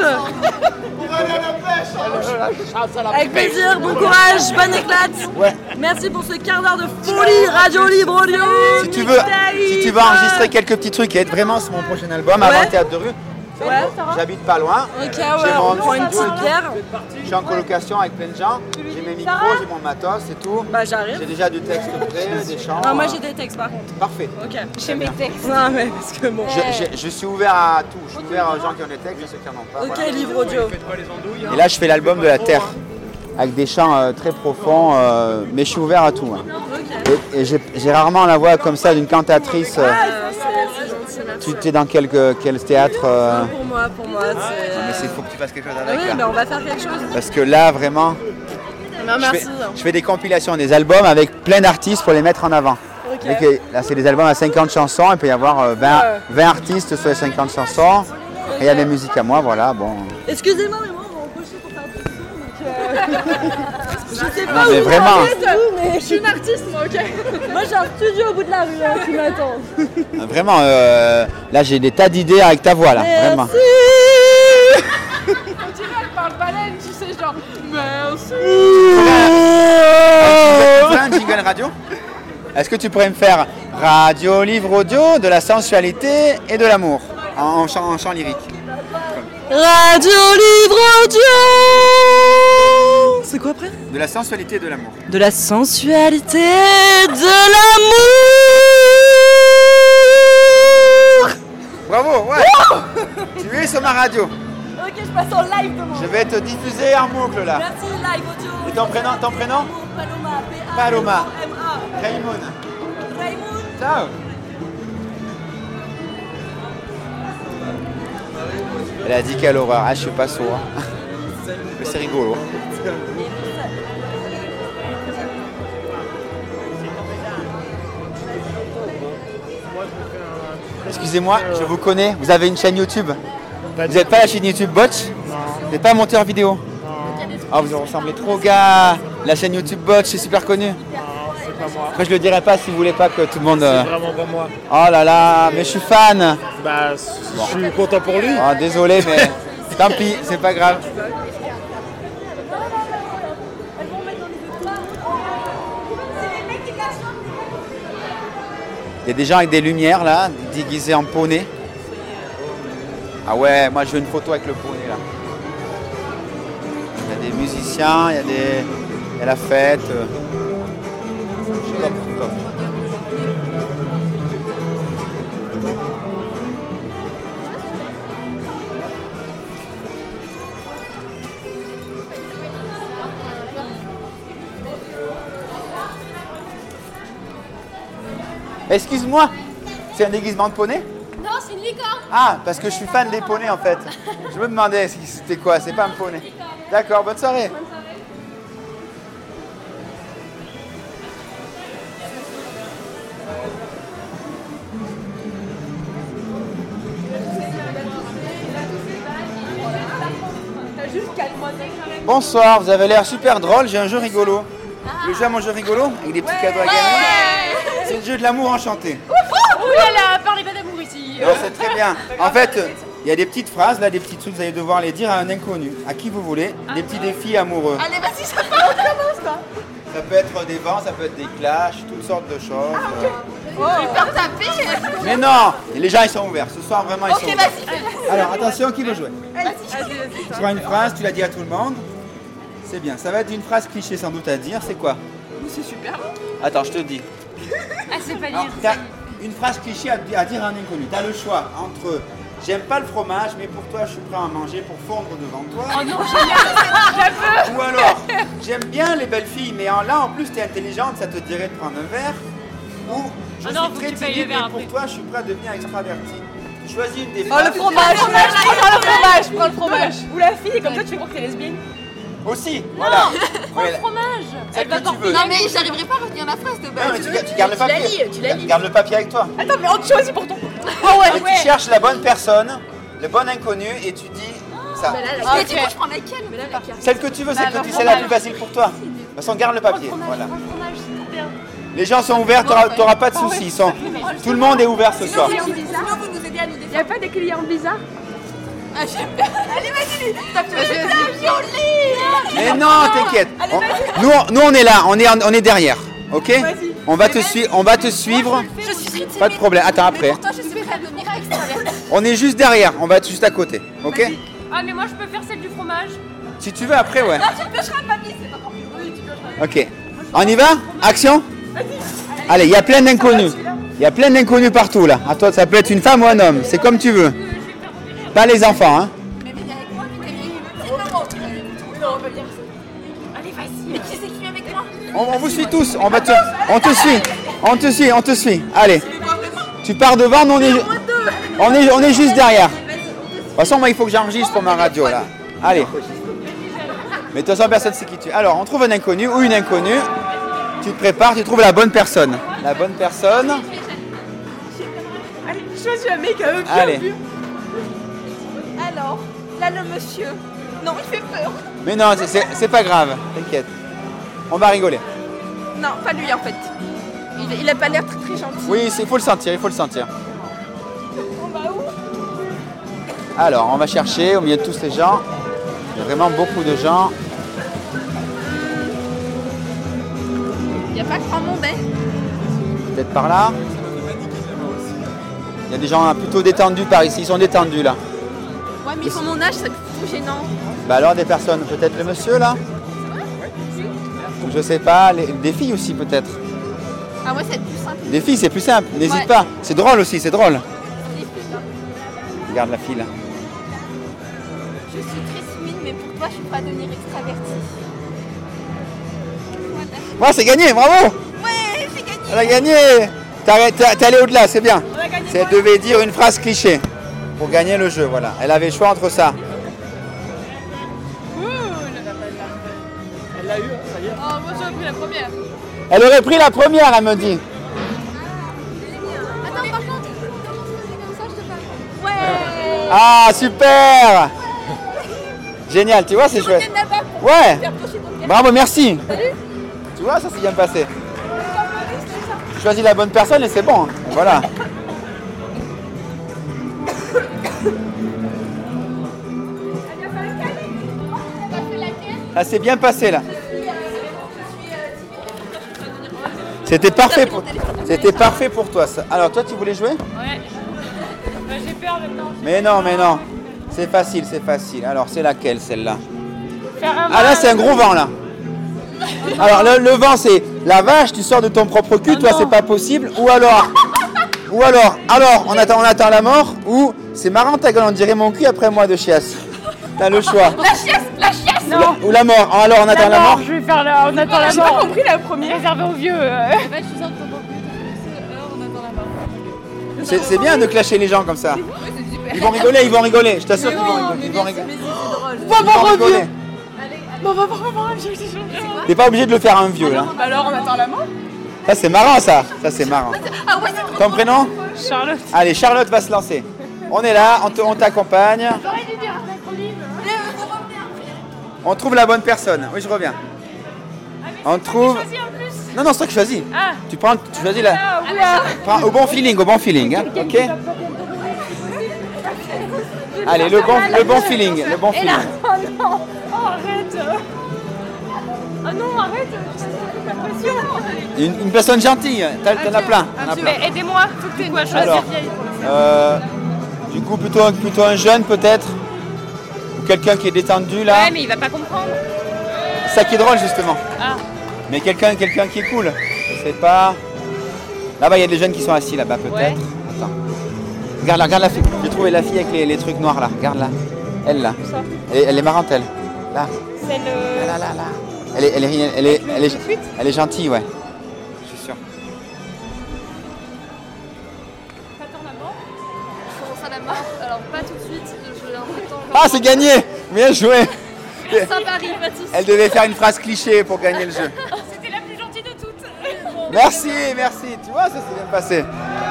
Avec plaisir, bon courage, bonne éclate. Ouais. Merci pour ce quart d'heure de folie, Radio Libre Audio. Si tu veux, si tu veux enregistrer quelques petits trucs et être vraiment sur mon prochain album avant Ouais. le théâtre de rue, c'est Ouais, bon. ça va. J'habite pas loin. Ok, J'ai ouais, mon on prend une studio et petite tout. bière. Je suis en colocation avec plein de gens. J'ai mes micros, j'ai mon matos et tout. Bah j'arrive. J'ai déjà du texte prêt, des chants. Non, moi euh, j'ai des textes par contre. Parfait. Ok. J'ai mes textes. Non mais parce que bon. Je, je- je suis ouvert à tout. Je suis ouvert aux gens qui ont des textes et ceux qui n'en ont pas. Ok, voilà. livre audio. Et là, je fais l'album de la Terre. Avec des chants euh, très profonds, euh, mais je suis ouvert à tout. hein. Et, et j'ai j'ai rarement la voix comme ça d'une cantatrice. euh, Ah, c'est c'est gentil, merci. tu es dans quel, quel théâtre euh, Non, pour moi, pour moi, c'est. Mais il faut que tu fasses quelque chose Ah avec oui, là. bah on va faire quelque chose. Parce que là, vraiment, Non, je merci. fais, je fais des compilations, des albums avec plein d'artistes pour les mettre en avant. Ok. Donc, euh, là, c'est des albums à cinquante chansons. Il peut y avoir euh, vingt, vingt artistes sur les cinquante chansons. Et il y a des musiques à moi, voilà. Bon. Excusez-moi, mais moi on m'a embauché pour faire du son. Donc, Je sais pas Non, où mais vous vraiment. êtes, mais Je suis une artiste, moi, ok. moi j'ai un studio au bout de la rue hein, qui m'attend. Ah, Vraiment, euh, là j'ai des tas d'idées avec ta voix là, vraiment. On dirait elle parle baleine, tu sais, genre merci. Tu fais un jingle radio? Est-ce que tu pourrais me faire radio, livre audio, de la sensualité et de l'amour en, en chant, en chant lyrique? Radio, livre, audio. C'est quoi après? De la sensualité et de l'amour. De la sensualité, de l'amour. Bravo, ouais. Tu es sur ma radio. Ok, je passe en live demain. Je vais te diffuser en boucle là. Merci, live audio. Et ton prénom, ton prénom? Paloma, P A Paloma. M A. Raymond. Raymond. Ciao. Elle a dit quelle horreur. Ah, je suis pas sourd. Mais c'est rigolo. Excusez-moi, je vous connais. Vous avez une chaîne YouTube? Vous n'êtes pas la chaîne YouTube Botch? Vous n'êtes pas monteur vidéo? Ah, vous ressemblez trop au gars. La chaîne YouTube Botch, c'est super connu. C'est pas moi. Après, je le dirai pas si vous voulez pas que tout le monde. C'est euh, vraiment pas moi. Oh là là, mais je suis fan. Bah, je suis content pour lui. Oh, désolé, mais tant pis, c'est pas grave. Il y a des gens avec des lumières là, déguisés en poney. Ah ouais, moi je veux une photo avec le poney là. Il y a des musiciens, il y a des. Il y a la fête. Top, top. Excuse-moi, c'est un déguisement de poney? Non, c'est une licorne. Ah, parce que je suis fan des poneys en fait. Je me demandais si c'était quoi, c'est pas un poney. D'accord, bonne soirée. Bonsoir, vous avez l'air super drôle, j'ai un jeu rigolo. Le jeu à mon jeu rigolo, avec des petits cadeaux à gagner. C'est le jeu de l'amour enchanté. Ouh là là, parlez pas d'amour ici. Non, c'est très bien. En fait, il y a des petites phrases, là, des petits trucs, vous allez devoir les dire à un inconnu, à qui vous voulez, des petits défis amoureux. Allez, vas-y, ça part, on commence quoi. Ça peut être des vents, ça peut être des clashs, toutes sortes de choses. Oh, j'ai peur de taper. Mais non, les gens ils sont ouverts. Ce soir vraiment ils Ok, sont ouverts. vas-y. Alors attention, qui veut jouer? Vas-y. Tu auras une phrase, tu la dis à tout le monde. C'est bien. Ça va être une phrase cliché sans doute à dire. C'est quoi? C'est super. Attends, je te dis. Ah, c'est pas Alors, lire. t'as une phrase cliché à, à dire à un inconnu. Tu as le choix entre j'aime pas le fromage, mais pour toi je suis prêt à en manger pour fondre devant toi. Oh non, génial. Ou alors j'aime bien les belles filles, mais en, là en plus tu es intelligente, ça te dirait de prendre un verre. Ou je Ah non, suis faut très que tu payes timide, le verre mais pour après. toi je suis prêt à devenir extraverti. Choisis une des Oh phrases. le fromage. Prends le fromage, prends le fromage. Ou la fille, comme ça tu fais croire que t'es lesbienne. Aussi, voilà. Prends Ouais, le fromage. Celle Elle va que tu veux. Non mais j'arriverai pas à retenir la phrase de base. Non, mais tu, tu gardes le Tu la papier. lis, tu la lis. Garde le papier avec toi. Attends, mais on te choisit pour ton. Ah ouais, Et tu cherches la bonne personne, le bon inconnu, et tu dis ça. Mais là, Ah, la ok. du coup, je prends laquelle? Mais là, laquelle? Celle que tu veux, celle Bah, que tu le sais la plus fromage. facile pour toi. De toute façon, garde le papier. Voilà. Prends le fromage, c'est trop bien. Les gens sont ouverts, t'auras t'auras pas de soucis. ils sont- Tout le monde est ouvert ce soir. Sinon, vous nous aidez à nous défendre. Y'a pas des clients bizarres? Ah, j'aime bien. Allez, vas-y, tape le violet. Mais non, t'inquiète. On- Nous, on- nous, on est là, on est, en- on est derrière. Ok? On va te suivre, on va te suivre. Je suis très Pas de problème. Attends après. Pour toi, je suis prête à devenir extravertie. On est juste derrière. On va être juste à côté. Ok? Ah, mais moi je peux faire celle du fromage. Si tu veux après, ouais. Non, tu piocheras papy, c'est encore plus. Oui, tu piocheras. Ok. On y va? Action? Allez, il y a plein d'inconnus. Il y a plein d'inconnus partout là. À toi, ça peut être une femme ou un homme. C'est comme tu veux. Pas les enfants, hein. Mais viens avec moi, viens avec moi. Non, on va dire ça. Allez, vas-y. Mais qui c'est qui vient avec moi? On, on vous suit tous. On va te, on te suit. On te suit. On te suit. Allez. Tu pars devant. Nous on est, on est, on est juste derrière. De toute façon, moi, il faut que j'enregistre pour ma radio là. Allez. Mais de toute façon, personne ne sait qui tu es. Alors, on trouve un inconnu ou une inconnue. Tu te prépares, tu trouves la bonne personne. La bonne personne. Allez, choisis un mec à eux. Allez. Alors, là le monsieur, Non, il fait peur. Mais non, c'est- c'est c'est pas grave, t'inquiète. On va rigoler. Non, pas lui en fait. Il, il a pas l'air très très gentil. Oui, il faut le sentir, il faut le sentir. On va où? Alors, on va chercher au milieu de tous ces gens. Il y a vraiment beaucoup de gens. Il n'y a pas grand monde, hein? Peut-être par là. Il y a des gens plutôt détendus par ici, ils sont détendus là. Ouais, mais ils font mon âge, c'est trop gênant. Bah alors des personnes, peut-être le monsieur là? Je sais pas, les- des filles aussi peut-être. Ah ouais, c'est plus simple. Des filles c'est plus simple, n'hésite Ouais. pas. C'est drôle aussi, c'est drôle. Des filles, hein. Regarde la fille là. Je suis très timide, mais pour toi, je suis pas à devenir extravertie. Moi c'est gagné, bravo! Ouais, j'ai gagné. Elle a gagné! T'as- T'es t'es allé au-delà, c'est bien. C'est- Elle devait dire une phrase cliché pour gagner le jeu, voilà. Elle avait le choix entre ça. Elle l'a eu, ça y est. Oh, moi j'aurais pris la première. Elle aurait pris la première, elle me dit. Attends, par contre, comment se faisait comme ça, je te parle. Ouais. Ah, super! Génial, tu vois, c'est chouette. Ouais! Bravo, merci! Tu vois, ça s'est bien passé. Tu choisis la bonne personne et c'est bon. Voilà. Ça s'est bien passé là. C'était parfait pour, c'était parfait pour toi. Ça. Alors toi, tu voulais jouer? Ouais. Bah, j'ai peur maintenant. Mais non, mais non. C'est facile, c'est facile. Alors c'est laquelle celle-là? Faire un Ah là, c'est un gros vent là. Alors le, le vent, c'est la vache. Tu sors de ton propre cul. Toi, c'est pas possible. Ou alors, ou alors, alors, on attend, on attend la mort. Ou c'est marrant ta gueule. On dirait mon cul après moi de chiasse. T'as le choix. La chiasse, la chiasse. Ou la, ou la mort. Alors on attend la, mort. Je vais faire la... On attend la J'ai mort. pas compris la première. Réservé aux vieux. euh. En fait, je suis sortie de ton on attend la mort. C'est c'est bien de clasher les gens comme ça. Ils vont rigoler, ils vont rigoler. Je t'assure qu'ils vont rigoler. Ils vont rigoler. Va Ils vont rigoler. Non, on va voir, on va voir un vieux, c'est chaud. T'es pas obligé de le faire à un vieux là. Bah alors, on attend la mort. Ça c'est marrant ça. Ça c'est marrant. Ah ouais, c'est trop. Ton prénom? Charlotte. Allez, Charlotte va se lancer. On est là, on te- on t'accompagne. J'aurais dû dire un acronyme. Vous revenez après. On trouve la bonne personne. Oui, je reviens. On trouve. Non, non, c'est toi qui choisis. Ah. Tu prends, tu choisis la. Ah, oula. Prends au bon feeling, au bon feeling, hein, ok? Allez, le bon, le bon feeling, le bon Et feeling. là, oh non. Oh, arrête. Ah non, arrête. J'ai l'impression. Une, une personne gentille, t'en t'en as plein. T'en as plein. Mais aidez-moi. Faut que tu quoi choisir. Alors, euh, du coup, plutôt, plutôt un jeune peut-être, ou quelqu'un qui est détendu là. Ouais, mais il va pas comprendre. C'est ça qui est drôle justement. Ah. Mais quelqu'un, quelqu'un qui est cool. Je sais pas. Là-bas, il y a des jeunes qui sont assis là-bas peut-être. Ouais. Attends. Regarde là, regarde la fille. J'ai trouvé la fille avec les, les trucs noirs là. Regarde là. Elle là. Ça. Elle, est- elle est marrante elle. Là. C'est le. Là, là, là. Elle est, elle est, elle est, elle est, elle est gentille, ouais. Je suis sûr. T'attends la mort. Comment ça la mort? Alors pas tout de suite. Je l'entends. Ah, c'est gagné. Bien joué. Ça m'arrive, pas de soucis. Elle devait faire une phrase cliché pour gagner le jeu. C'était la plus gentille de toutes. Merci, merci. Tu vois, ça s'est bien passé.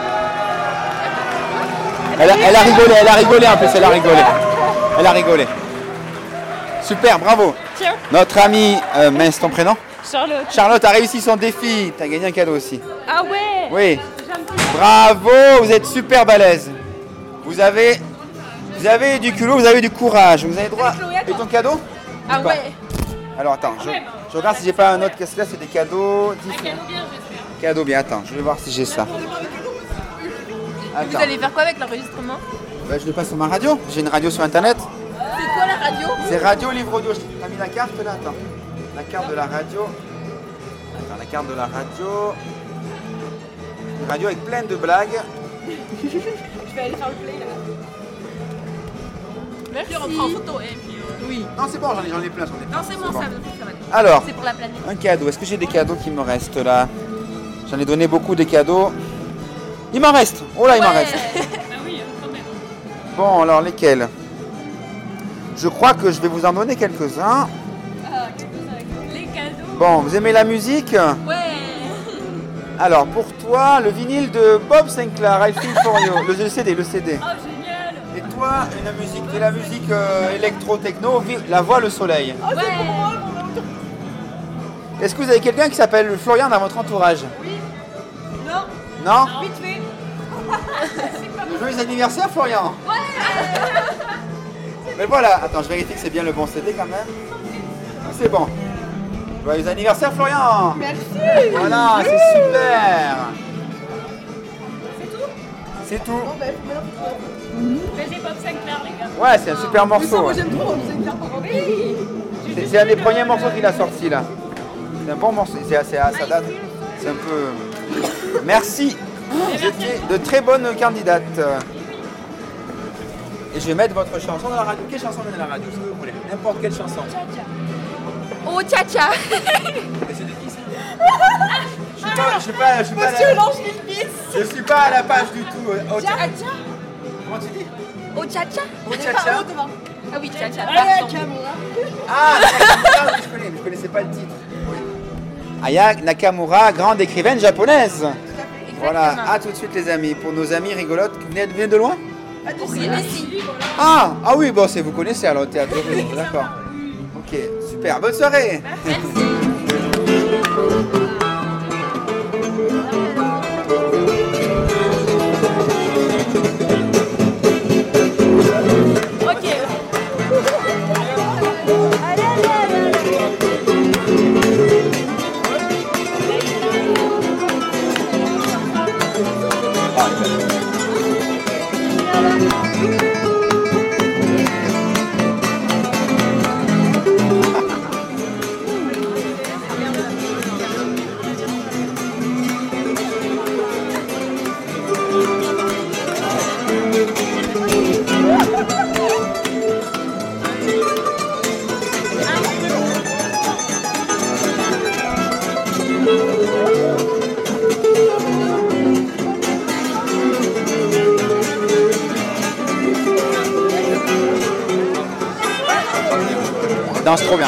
Elle a, elle a rigolé, elle a rigolé en plus, elle a rigolé. Elle a rigolé. Super, bravo. Tiens. Notre amie, euh, mince, ton prénom? Charlotte. Charlotte a réussi son défi. T'as gagné un cadeau aussi. Ah ouais. Oui. Bravo, vous êtes super balèze. Vous avez, vous avez du culot, vous avez du courage. Vous avez droit. Et ton cadeau? Ah Ou pas? ouais. Alors attends, je, je regarde si j'ai pas un autre. Qu'est-ce que là, c'est des cadeaux. différents. Cadeaux bien, attends, je vais voir si j'ai ça. Vous Attends, allez faire quoi avec l'enregistrement? bah, je le passe sur ma radio. J'ai une radio sur internet. C'est quoi la radio? C'est radio livre audio. T'as mis la carte là? Attends. La carte de la radio. Attends, la carte de la radio. Une radio avec plein de blagues. Je vais aller faire le play là. Merci. On prend en photo et puis. euh, Oui. Non, c'est bon, j'en ai, j'en ai plein. j'en ai plein. Non, c'est bon, bon. ça, ça va aller. Alors, C'est pour la planète. un cadeau. Est-ce que j'ai des cadeaux qui me restent là? J'en ai donné beaucoup des cadeaux. Il m'en reste. Oh là, il m'en Ouais. reste. Ah oui, quand même. Bon, alors lesquels? Je crois que je vais vous en donner quelques-uns. Ah, les cadeaux. Bon, vous aimez la musique? Ouais. Alors, pour toi, le vinyle de Bob Sinclair, I Feel For You. Le, le C D, le C D. Oh, génial. Et toi, quoi une musique, de la musique euh, électro-techno, La Voix, le Soleil. Oh, c'est pour moi. Est-ce que vous avez quelqu'un qui s'appelle Florian dans votre entourage? Oui. Non. Non, Vite fait. Joyeux anniversaire Florian. Mais voilà, attends, je vérifie que c'est bien le bon C D quand même. C'est bon. Joyeux anniversaire Florian. Merci. Voilà, c'est super. C'est tout. Fais des pop Sinclair, les gars. Ouais, c'est un super morceau. Moi j'aime trop, c'est bien. Oui. C'est c'est un des premiers morceaux qu'il a sorti là. C'est un bon morceau, c'est assez à sa date. C'est un peu. Merci. Vous étiez de très bonnes candidates. Et je vais mettre votre chanson dans la radio. Quelle chanson met dans la radio si vous voulez? N'importe quelle chanson. Oh, tcha tcha. Et c'est de qui ça? Je suis pas, je suis pas, je suis pas. Monsieur à la- Lange-Lilbis. Je suis pas à la page du tout. Oh, Tcha tcha- tcha. Comment tu dis? Oh, tcha tcha. Oh, tcha tcha. Ah oui, tcha tcha. Aya pardon. Nakamura. Ah, Nakamura, oui, je connais, mais je connaissais pas le titre. Oui. Aya Nakamura, grande écrivaine japonaise. Voilà, à tout de suite les amis. Pour nos amis rigolotes, vous venez, vous venez de loin? Ah, ah oui, bon, c'est vous connaissez alors le théâtre. D'accord. Ok, super. Bonne soirée. Danse trop bien.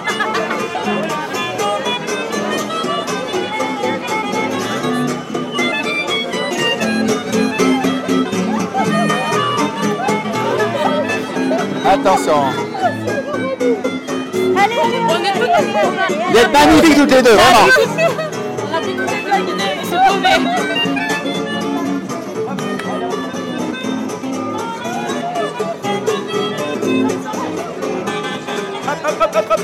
Attention. Allez, allez, on est tous. Vous êtes magnifiques toutes les deux, vraiment. On a fait toutes les deux, ils sont tombés. Hop, hop, hop, hop.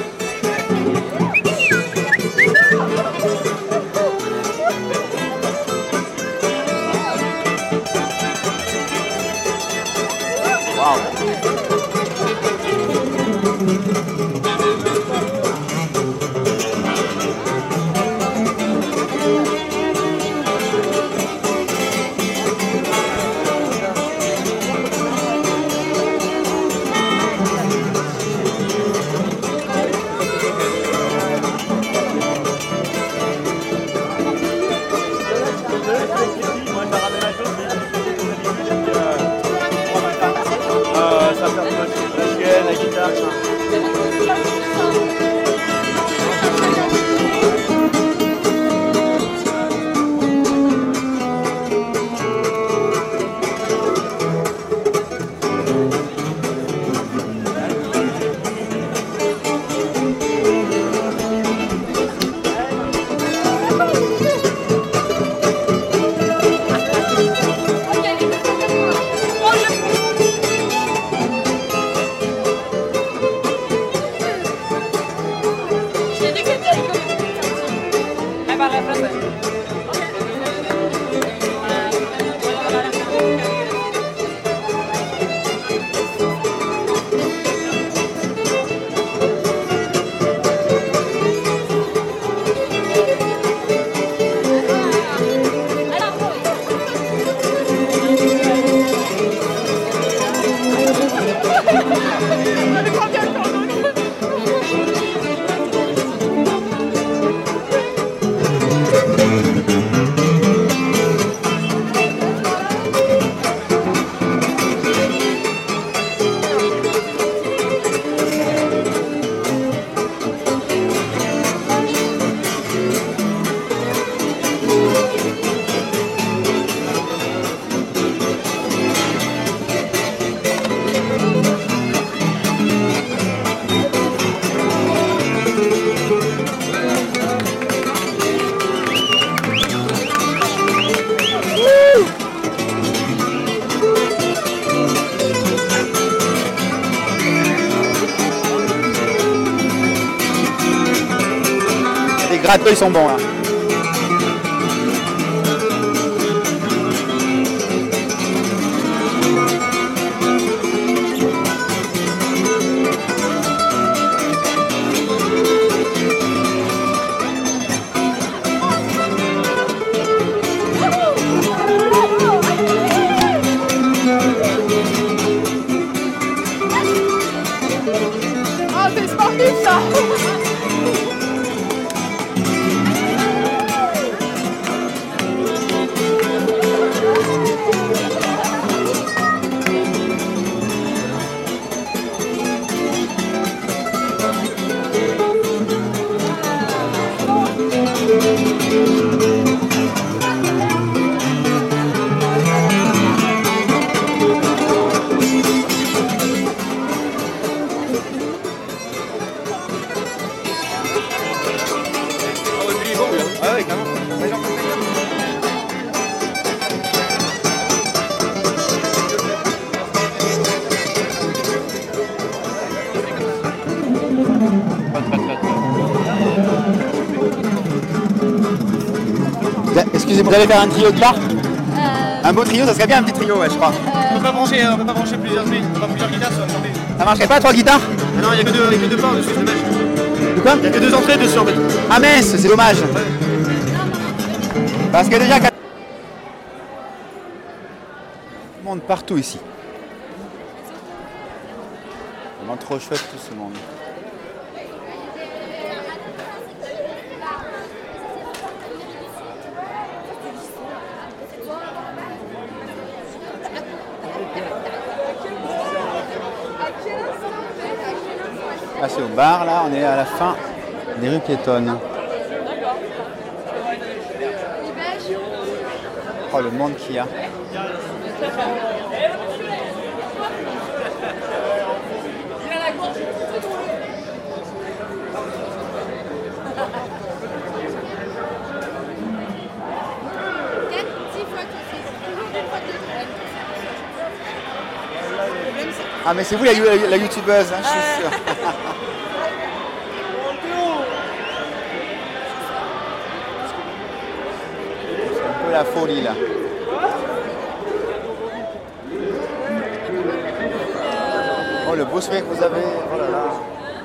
Euh, râteaux, ils sont bons là. Ah, c'est sportif ça. Ah ouais, carrément. Excusez-moi, vous allez faire un trio de cartes Un beau trio, ça serait bien un petit trio, ouais, je crois. On peut pas brancher, on peut pas brancher plusieurs billes, pas plusieurs guitares sur la journée. Ça marcherait pas, trois guitares? Ah non, il y a que deux, il y a que deux ports dessus, c'est dommage. De quoi? Il y a que deux entrées dessus en fait. Ah mince, c'est dommage. Parce que déjà... Tout le monde partout ici. Vraiment trop chouette tout ce monde. Ah, c'est au bar là, on est à la fin des rues piétonnes. Oh, le monde qu'il y a. Ah mais c'est vous la, la, la youtubeuse, hein, je suis sûr. C'est un peu la folie là. Oh le beau sourire que vous avez, oh là là.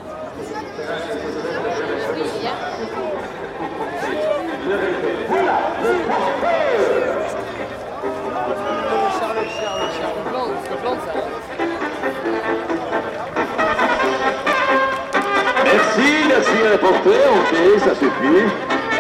Merci, merci reporter, ok, ça suffit.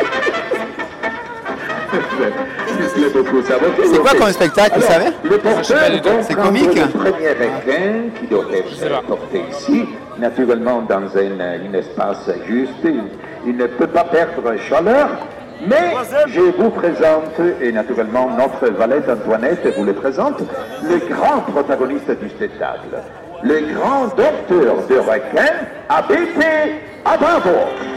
C'est quoi comme spectacle, vous savez? C'est comique? Le premier requin qui doit être porté ici, naturellement dans un, un espace juste, il, il ne peut pas perdre chaleur, mais je vous présente, et naturellement notre valette Antoinette vous le présente, le grand protagoniste du spectacle, le grand docteur de requin, A B P Ababo.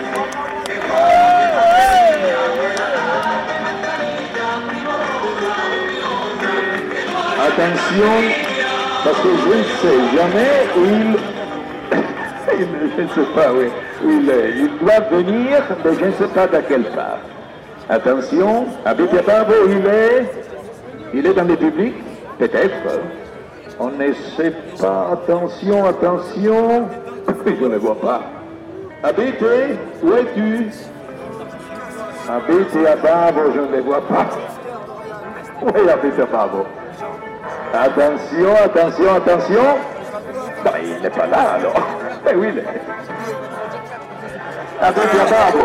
Attention, parce que je ne sais jamais où il... je ne sais pas où il, il doit venir, mais je ne sais pas de quelle part. Attention, A B P Ababo, il est... Il est dans le public, peut-être. On ne sait pas. Attention, attention. Je ne le vois pas. A B P, où es-tu? A B P Ababo, je ne le vois pas. Oui, A B P Ababo. Attention, attention, attention. Ben, il n'est pas là alors. Ben oui, il est. A B P Ababo.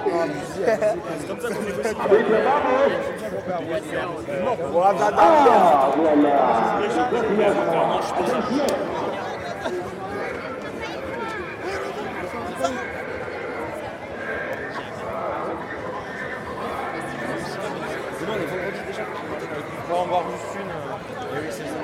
A B P Ababo. Ah, voilà. On va en voir juste une. Et oui, c'est ça.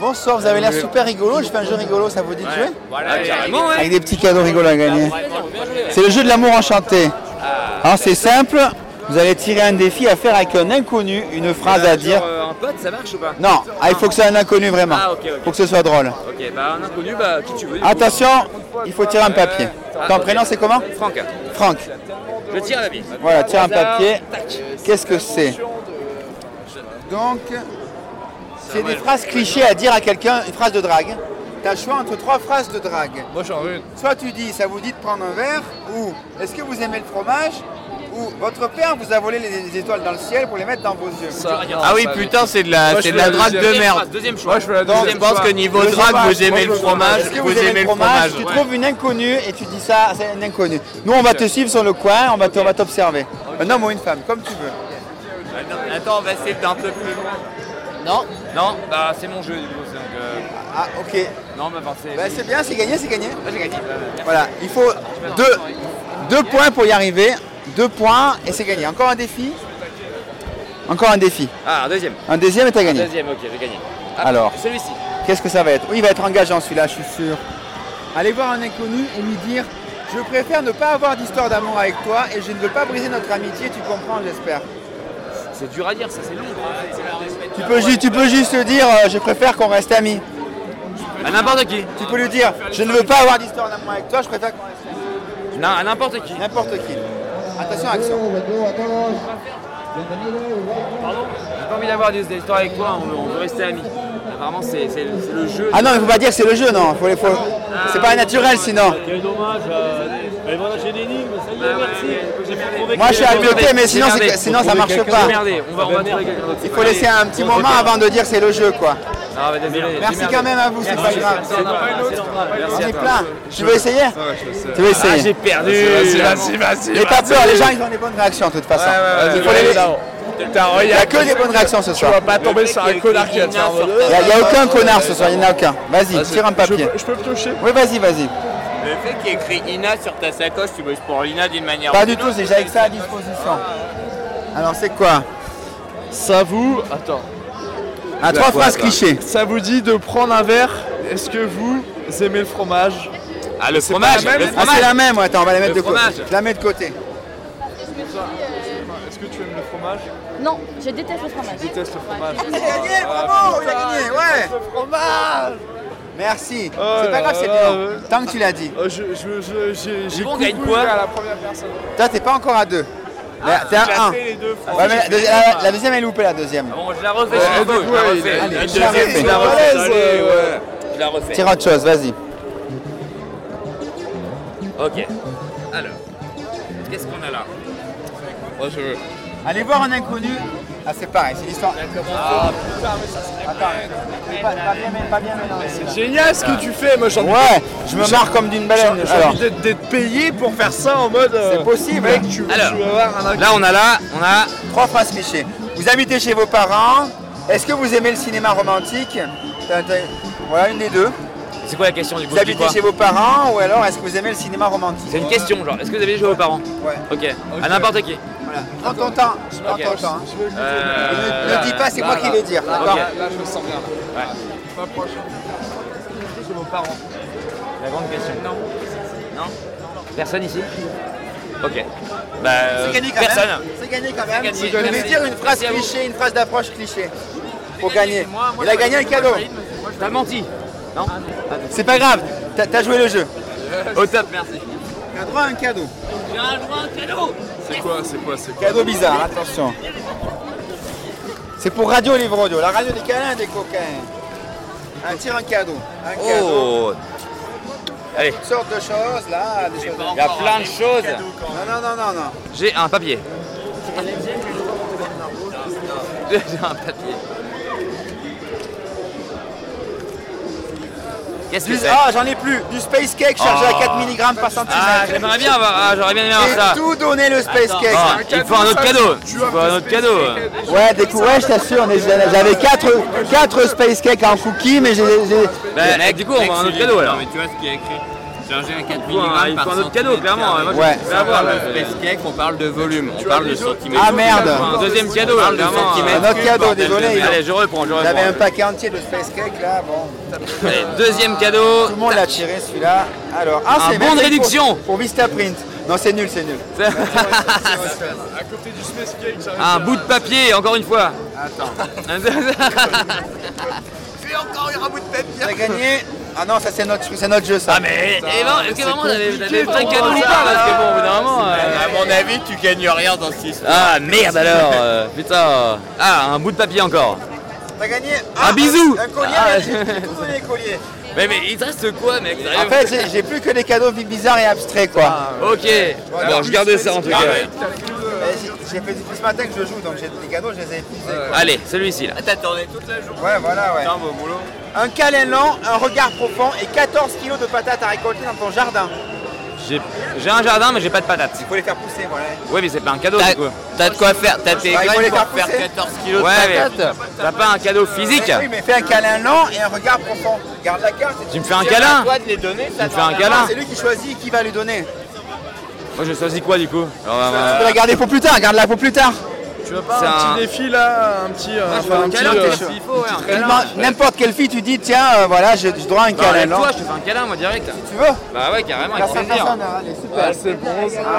Bonsoir, vous avez l'air super rigolo. Je fais un jeu rigolo, ça vous dit de jouer? Voilà, carrément, ouais. Avec des petits cadeaux rigolos à gagner. C'est le jeu de l'amour enchanté. Alors c'est simple, vous allez tirer un défi à faire avec un inconnu, une phrase à dire. Un pote, ça marche ou pas? Non, ah, il faut que ce soit un inconnu vraiment. Ah, ok, ok. Faut que ce soit drôle. Ok, bah un inconnu, bah qui tu veux. Attention, il faut tirer un papier. Ton prénom c'est comment? Franck. Franck. Je tire un papier. Voilà, tire un papier. Qu'est-ce que c'est? Donc, c'est des phrases clichés à dire à quelqu'un, une phrase de drague. Tu as le choix entre trois phrases de drague. Moi j'en veux une. Soit tu dis, ça vous dit de prendre un verre, ou est-ce que vous aimez le fromage, ou votre père vous a volé les, les étoiles dans le ciel pour les mettre dans vos yeux. Ça, non, ah oui, ça, putain, c'est de la, Moi, c'est je de la fais la drague de deuxième merde. phrase. Deuxième choix. Moi, je fais la Donc, deuxième je pense choix. que niveau Le drague, fromage, vous aimez le fromage, Est-ce que vous aimez le fromage. Tu trouves une inconnue et tu dis ça, c'est un inconnu. Nous, on va te suivre sur le coin, on va te- on va t'observer. Un homme ou une femme, comme tu veux. Attends, on va essayer d'un peu plus loin. Non. Non, bah c'est mon jeu du coup. Donc, euh... Ah, ok. Non, mais enfin, c'est. Bah, c'est bien, c'est gagné, c'est gagné. Ah, j'ai gagné. Bah, Voilà, il faut deux, deux points pour y arriver. Deux points et c'est gagné. Encore un défi. Encore un défi. Ah, un deuxième. Un deuxième et t'as gagné. Deuxième, ok, j'ai gagné. Ah, Alors, celui-ci. Qu'est-ce que ça va être? Oui, il va être engageant celui-là, je suis sûr. Allez voir un inconnu et lui dire « Je préfère ne pas avoir d'histoire d'amour avec toi et je ne veux pas briser notre amitié, tu comprends, j'espère. » C'est dur à dire, ça c'est long. Tu peux, ju- tu peux juste dire euh, « Je préfère qu'on reste amis. » À n'importe qui. Tu peux lui dire « Je ne veux pas avoir d'histoire d'amour avec toi, je préfère qu'on reste amis. » Non, à n'importe qui. N'importe qui. Attention, action. Pardon? J'ai pas envie d'avoir des, des histoires avec toi, on, on veut rester amis. Apparemment, c'est c'est le, c'est le jeu. Ah non, il ne faut pas dire que c'est le jeu, non. Faut, faut... C'est pas naturel sinon. Quel dommage. Mais voilà, j'ai une énigme, ça y est, merci. Moi je suis habilité, mais sinon, c'est- sinon ça marche pas. Merdé, on va, on va trouver quelqu'un d'autre. Il faut laisser un petit moment avant de dire que c'est le jeu, quoi. Ah, bah, désolé. Merci quand même à vous, c'est pas grave. On n'a pas une autre. On est plein. Tu veux essayer? Tu veux essayer? Ah, j'ai perdu. Vas-y, vas-y, vas-y. N'aie pas peur, les gens ils ont des bonnes réactions de toute façon. Il faut les- Il n'y a que des bonnes réactions ce soir. Tu vas pas tomber sur un connard qui va te faire Il n'y a, a aucun connard ce soir, il n'y en a aucun. Vas-y, tire un papier. Je peux piocher? Oui, vas-y, vas-y. Le fait qu'il y ait écrit Ina sur ta sacoche, tu bosses pour Ina d'une manière. Pas du tout, c'est j'avais que ça à disposition. Alors c'est quoi? Ça vous... Attends. Ah, trois phrases clichés. Ça vous dit de prendre un verre. Est-ce que vous aimez le fromage? Ah, le C'est fromage, pas la même le Ah, c'est la même, ouais, attends, on va la mettre Le de côté. fromage. Je la mets de côté. Est-ce que tu aimes le fromage? Non, je déteste le fromage. Je déteste le fromage. Il a gagné, bravo, il a gagné, ouais. Le fromage. Merci. Oh C'est pas là grave, c'est là, bien. ouais. Tant que tu l'as dit. Euh, je, je, je, j'ai, j'ai bon, on gagne couru quoi? vers la première personne. Toi, t'es pas encore à deux. Là, T'es à J'ai un. fait les deux fois. Ouais, mais la, deuxi- la- la deuxième, elle est loupée, la deuxième. Bon, je la refais, Ouais, je la du refais. coup, je la ouais, refais. allez, Une je la deuxième, refais. je la refais. Allez, Allez, ouais. ouais. Je la refais. Tire autre chose, vas-y. Ok. Alors, qu'est-ce qu'on a là? Moi, je veux. Allez voir un inconnu. Ah, c'est pareil, c'est l'histoire. Ah putain, mais ça serait Attends, pas, pas bien, mais pas bien mélangé. C'est génial ce que tu fais, moi j'en ai Ouais, je me marre comme d'une baleine. J'ai Alors, envie d'être, d'être payé pour faire ça en mode. euh, c'est possible. Mec, tu, Alors, tu vas avoir un Là, on a là, on a. Trois phrases clichés. Vous habitez chez vos parents. Est-ce que vous aimez le cinéma romantique? T'as- t'as- Voilà, une des deux. C'est quoi la question du coup? Vous habitez chez vos parents ou alors est-ce que vous aimez le cinéma romantique? C'est une question, genre, est-ce que vous avez joué aux parents? Ouais. Ok. À n'importe qui. Voilà. Prends ton temps. Prends Ok. ton temps. hein. Euh, Ne, ne dis pas, c'est moi qui vais dire. D'accord? Ok. Là, je me sens bien. Ouais. M'approche. Chez vos parents. La grande question. Non. Non. Personne ici? Ok. Bah. euh, C'est gagné quand personne. même. C'est gagné quand même. C'est Je gagné. vais dire une phrase Merci à vous. cliché, une phrase d'approche cliché. Pour gagner. Il a gagné un cadeau. T'as menti. Non? C'est pas grave. T'as t'as joué le jeu. Au top, merci. T'as droit à un cadeau. J'ai un droit à un cadeau. C'est quoi, c'est quoi, c'est quoi? Cadeau bizarre, attention. C'est pour Radio Livre Audio, la radio des câlins et des coquins. Un tire un cadeau. Un cadeau. Oh. Allez. Toutes sortes de choses là. Des choses. Il y a plein de choses. Non, non, non, non, non. J'ai un papier. J'ai un papier. Qu'est-ce que Du- c'est? Ah, j'en ai plus. Du space cake chargé Oh. à quatre milligrammes par centimètre. Ah, j'aimerais bien avoir, ah, j'aurais bien aimé avoir ça. J'ai tout donné le space cake. Ah, il faut un autre cadeau. Il faut un autre cadeau. Ouais, des coups, ouais, je t'assure, on est- j'avais quatre space cakes en cookies, mais j'ai. j'ai- Bah, du coup, on va un autre cadeau alors. Mais tu vois ce qu'il y a écrit. Changer un quatre Il faut un- milligrammes il par faut un autre cadeau, centimètre clairement. carré. Moi, je- Ouais. je vais avoir, là. Le space cake, on parle de volume, on parle de centimètres. Ah merde. Un deuxième cadeau, On là, parle de clairement. centimètres Un autre cubes, cadeau, bordel de désolé. merde. Allez, je reprends, je reprends. J'avais un paquet entier de space cake là, bon. Allez, deuxième cadeau. Tout le monde l'a tiré celui-là. Alors, ah, Un c'est bon même de pour- réduction. Pour Vistaprint. Non, c'est nul, c'est nul. À côté du space cake, ça reste Un bout de papier, encore une fois. Attends. Fais encore un bout de papier. T'as gagné. Ah non, ça c'est notre, c'est notre jeu ça. Ah mais, et non, est-ce que vraiment t'avais compliqué, t'avais pas de ton cadeau ou hasard, pas? Parce que là. bon, au bout d'un moment. euh, À mon avis, tu gagnes rien dans cette histoire. Ah merde alors, euh, putain. Ah, un bout de papier encore. T'as gagné. Un bisou. Un collier. Ah, J'ai tous donné les colliers. Mais mais il te reste quoi, mec? En fait, j'ai- j'ai plus que des cadeaux bizarres et abstraits quoi. Ok. Bon, je garde ça en tout cas. Eh, J'ai j'ai fait depuis ce matin que je joue, donc j'ai des cadeaux, je les ai épuisés. quoi. Allez, celui-ci là. T'as tourné toute la journée. Ouais, voilà, ouais. Putain, beau boulot. Un câlin lent, un regard profond et quatorze kilos de patates à récolter dans ton jardin. J'ai j'ai un jardin, mais j'ai pas de patates. Il faut les faire pousser, voilà. Ouais, mais c'est pas un cadeau T'as du coup. t'as de quoi faire, t'as tes Bah, il faut graines les pour faire faire pousser. quatorze kilos Ouais, de mais patates. t'as pas un cadeau physique? Eh oui, mais fais un câlin lent et un regard profond. Garde la carte. Tu me fais un C'est câlin? à toi de les donner, ça Tu me fais un t'en- câlin? C'est lui qui choisit qui va lui donner. Moi je choisis quoi du coup? Alors, Tu euh, peux la garder pour plus tard, garde-la pour plus tard. Tu veux pas C'est un un- petit défi là, un petit, euh, Moi, je enfin, veux un un petit, câlin, euh, t'es s'il faut, ouais, un Elle câlin. demande- N'importe quelle fille, tu dis tiens, euh, voilà, j'ai j'ai droit à un Bah, câlin lent. toi, je te fais un câlin moi direct. Tu veux? Bah ouais, carrément, avec Personne, plaisir. personne, allez, super. Ah, c'est bon ça.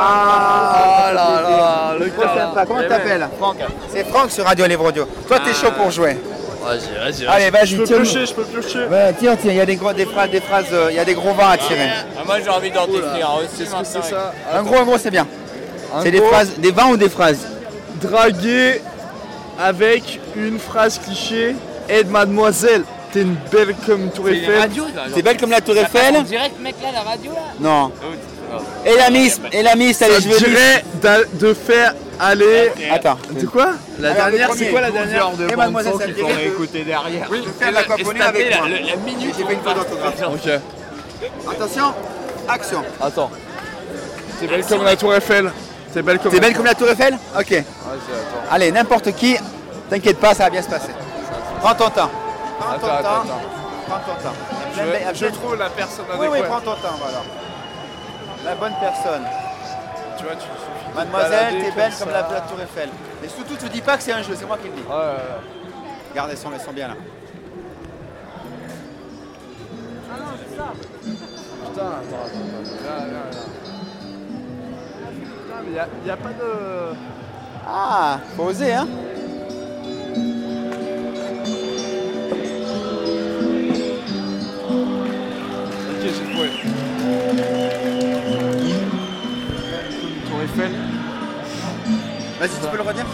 Ah là là, le Trop câlin. sympa. Comment tu t'appelles? Franck. C'est Franck sur Radio Livre Audio. Toi, t'es chaud pour jouer. Vas-y, vas-y. Allez, Je vas-y, peux tiens. piocher, je peux piocher. Ouais, tiens, tiens, il y a des, gros, des phrases, des phrases, euh, il y a des gros vents à tirer. Ah, moi j'ai envie d'en décrire aussi. Qu'est-ce que maintenant, c'est ça? Un gros, un gros, c'est bien. Un C'est des gros. phrases, des vents ou des phrases? Draguer avec une phrase cliché. Aide mademoiselle, t'es une belle comme une tour C'est une Eiffel. radio, là, genre. T'es belle comme la Tour Ça passe Eiffel? en direct, mec, là, la radio, là. Non. Oh, Et la miss, et la miss, Ça allez, je veux dirait d'a- de faire aller. Attends. De quoi? La Alors, le dernière, premier. c'est quoi la dernière? Et mademoiselle, ça me dirait que- écouter derrière. Je vais faire de la cophonie avec moi. La, la minute J'ai fait une faute d'orthographe. Ok. Attention, action. Attends. T'es belle comme la tour Eiffel. T'es belle comme. T'es la belle tour- comme la Tour Eiffel? Ok. Vas-y, attends. Allez, n'importe qui, t'inquiète pas, ça va bien se passer. Prends ton temps. Prends Attends, ton attends, temps. attends. Prends ton temps. Je, Il y a plein de- je trouve la personne Oui, oui, adéquate. prends ton temps, voilà. La bonne personne. Tu vois, tu suffit de te Mademoiselle, balader t'es comme belle ça. comme la, la Tour Eiffel. Et surtout, tu dis pas que c'est un jeu, c'est moi qui le dis. Ouais, ouais, ouais. Regarde, elles sont, elles sont bien là. Putain, attends, attends, attends. Là, là, là. Putain, mais y'a y a pas de. Ah, faut oser, hein. Ok, j'ai trouvé. Tour Eiffel. Vas-y, tu peux le redire?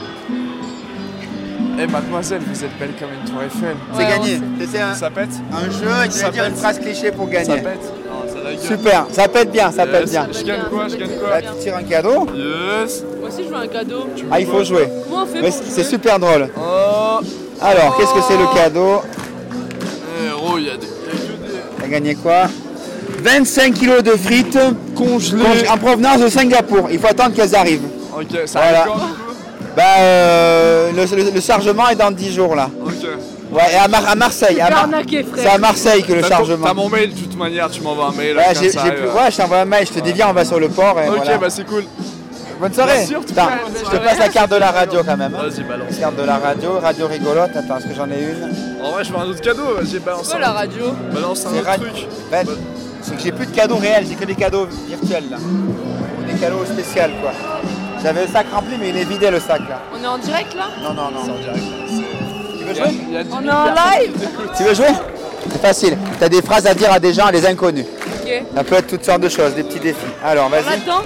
Eh mademoiselle, vous êtes belle comme une tour Eiffel. C'est gagné. C'est un, Ça pète? un jeu et tu Ça vas dire une pète. phrase cliché pour Ça gagner. pète? Non, ça la gueule. Super, ça pète bien, ça pète Yes. bien. Je gagne quoi? Je gagne quoi? Là, tu tires un cadeau. Yes. Moi aussi, je veux un cadeau. Ah, il faut jouer. Comment on fait Mais pour c'est jouer? super drôle. Oh. Alors, qu'est-ce que c'est le cadeau? Eh gros, y'a des. Y'a que des. T'as gagné quoi? vingt-cinq kilos de frites Congelées. congé- en provenance de Singapour. Il faut attendre qu'elles arrivent. Ok, ça Voilà. arrive quand? Bah, euh, le, le- le chargement est dans dix jours là. Ok. Ouais, et à, Mar- à Marseille. à Mar- Arnaqué, frère. C'est à Marseille que le T'as ton- chargement. T'as mon mail de toute manière, tu m'envoies un mail. Ouais, quand j'ai ça j'ai arrive. plus. Ouais, je t'envoie un mail, je te dis viens, on va sur le port. Et Ok, voilà. bah c'est cool. Bonne soirée. Merci, en tout Attends, cas. je te passe la carte de la radio quand même. hein. Vas-y, balance. Carte de la radio, radio rigolote. Attends, est-ce que j'en ai une? En vrai, je veux un autre cadeau. Vas-y, balance. C'est quoi un la radio? Balance un C'est autre ra- truc. Ben, c'est que j'ai plus de cadeaux réels, j'ai que des cadeaux virtuels là. Ou des cadeaux spéciaux quoi. J'avais le sac rempli mais il est vidé le sac là. On est en direct là? Non, non, non. C'est en direct. Tu veux jouer? Il y a dix On mille est en personnes live? qui t'écoutent. Tu veux jouer? C'est facile. Tu as des phrases à dire à des gens, à des inconnus. Ok. Ça peut être toutes sortes de choses, des petits défis. Alors, vas-y. Maintenant?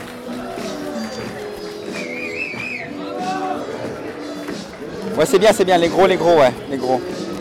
Ouais, c'est bien, c'est bien. Les gros, les gros, ouais. Les gros.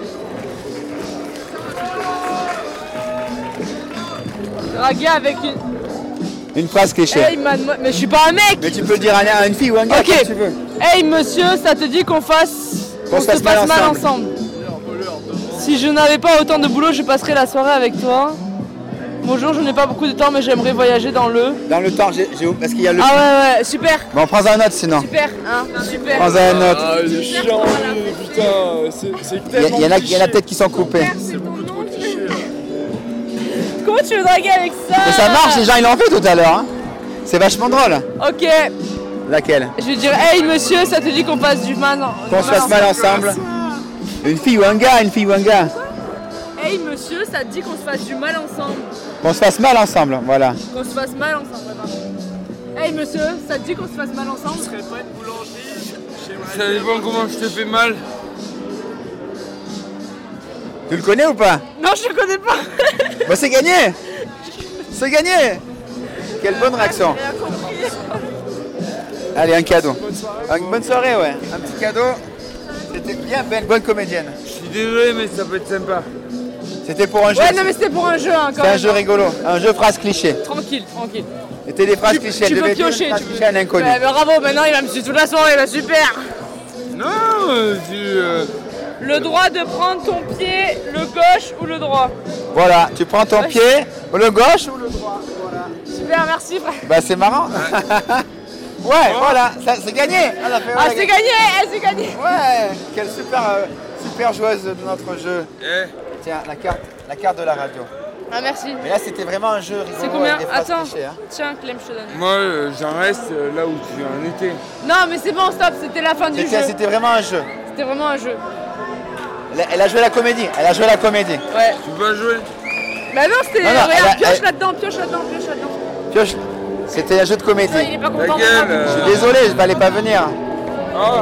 Draguer avec une. Une phrase cliché. Hey, mademoiselle. Mais je suis pas un mec! Mais tu peux le dire à un- à une fille ou à un gars Ok. comme tu veux. Hey monsieur, ça te dit qu'on fasse. Qu'on se fasse mal ensemble. Si je n'avais pas autant de boulot, je passerais la soirée avec toi. Bonjour, je n'ai pas beaucoup de temps, mais j'aimerais voyager dans le. Dans le temps, j'ai, j'ai- parce qu'il y a le. Ah ouais, ouais, super! Bon, prends un autre sinon. Super, hein, super! Prends un autre. Ah, il est chiant, lui, putain. C'est c'est Il y, a- tellement il y en a, il y en a cliché. peut-être qui sont coupés. C'est beaucoup trop cliché. là. Comment tu veux draguer avec ça? Mais ça marche, les gens ils l'ont fait tout à l'heure. Hein. C'est vachement drôle. Ok. Laquelle? Je vais dire, hey monsieur, ça te dit qu'on fasse du mal. Qu'on se fasse mal ensemble. Une fille ou un gars, une fille ou un gars. Hey monsieur, ça te dit qu'on se fasse du mal ensemble. Qu'on se fasse mal ensemble, voilà. Qu'on se fasse mal ensemble, vraiment. Hey monsieur, ça te dit qu'on se fasse mal ensemble? Je serais pas une boulangerie. Ça dépend comment je te fais mal. Tu le connais ou pas? Non, je le connais pas. Bah c'est gagné. C'est gagné. Quelle bonne réaction. Allez, un cadeau. Une bonne soirée, ouais. Un petit cadeau. C'était bien belle, bonne comédienne. Je suis désolé, mais ça peut être sympa. C'était pour un jeu. Ouais, non, mais c'était pour un jeu, hein, quand C'est un même. jeu rigolo. Un jeu phrase cliché. Tranquille, tranquille. C'était des phrases Tu, clichés. tu Elle peux devait dire piocher. une phrase Tu cliché à un inconnu. Ouais, mais bravo, maintenant il va me suivre toute la soirée, là, super. Non, euh, tu... Euh... Le droit de prendre ton pied, le gauche ou le droit. Voilà, tu prends ton pied, le gauche ou le droit. Voilà. Super, merci frère. Bah c'est marrant. Ouais, voilà, ça, c'est gagné. Elle a fait, Ah, ouais, c'est gagné, eh, c'est gagné. Ouais, quelle super, euh, super joueuse de notre jeu. Eh. Tiens, la carte, la carte de la radio. Ah, merci. Mais là, c'était vraiment un jeu rigolo. C'est combien? avec des phrases Attends, clichés, hein. tiens, Clem, je te donne. Moi, euh, j'en reste euh, là où tu en étais. Non, mais c'est bon, stop, c'était la fin du jeu. C'était c'était vraiment un jeu. C'était vraiment un jeu. Elle a, elle a joué la comédie. Elle a joué la comédie. Ouais. Tu peux jouer? Bah non, c'était. Non, non, Regarde, elle a- pioche elle- là-dedans, pioche là-dedans, pioche là-dedans. Pioche. C'était un jeu de comédie. Ouais, il est pas content. Laquelle, mais- euh, Je suis désolé, je n'allais pas venir. Ah.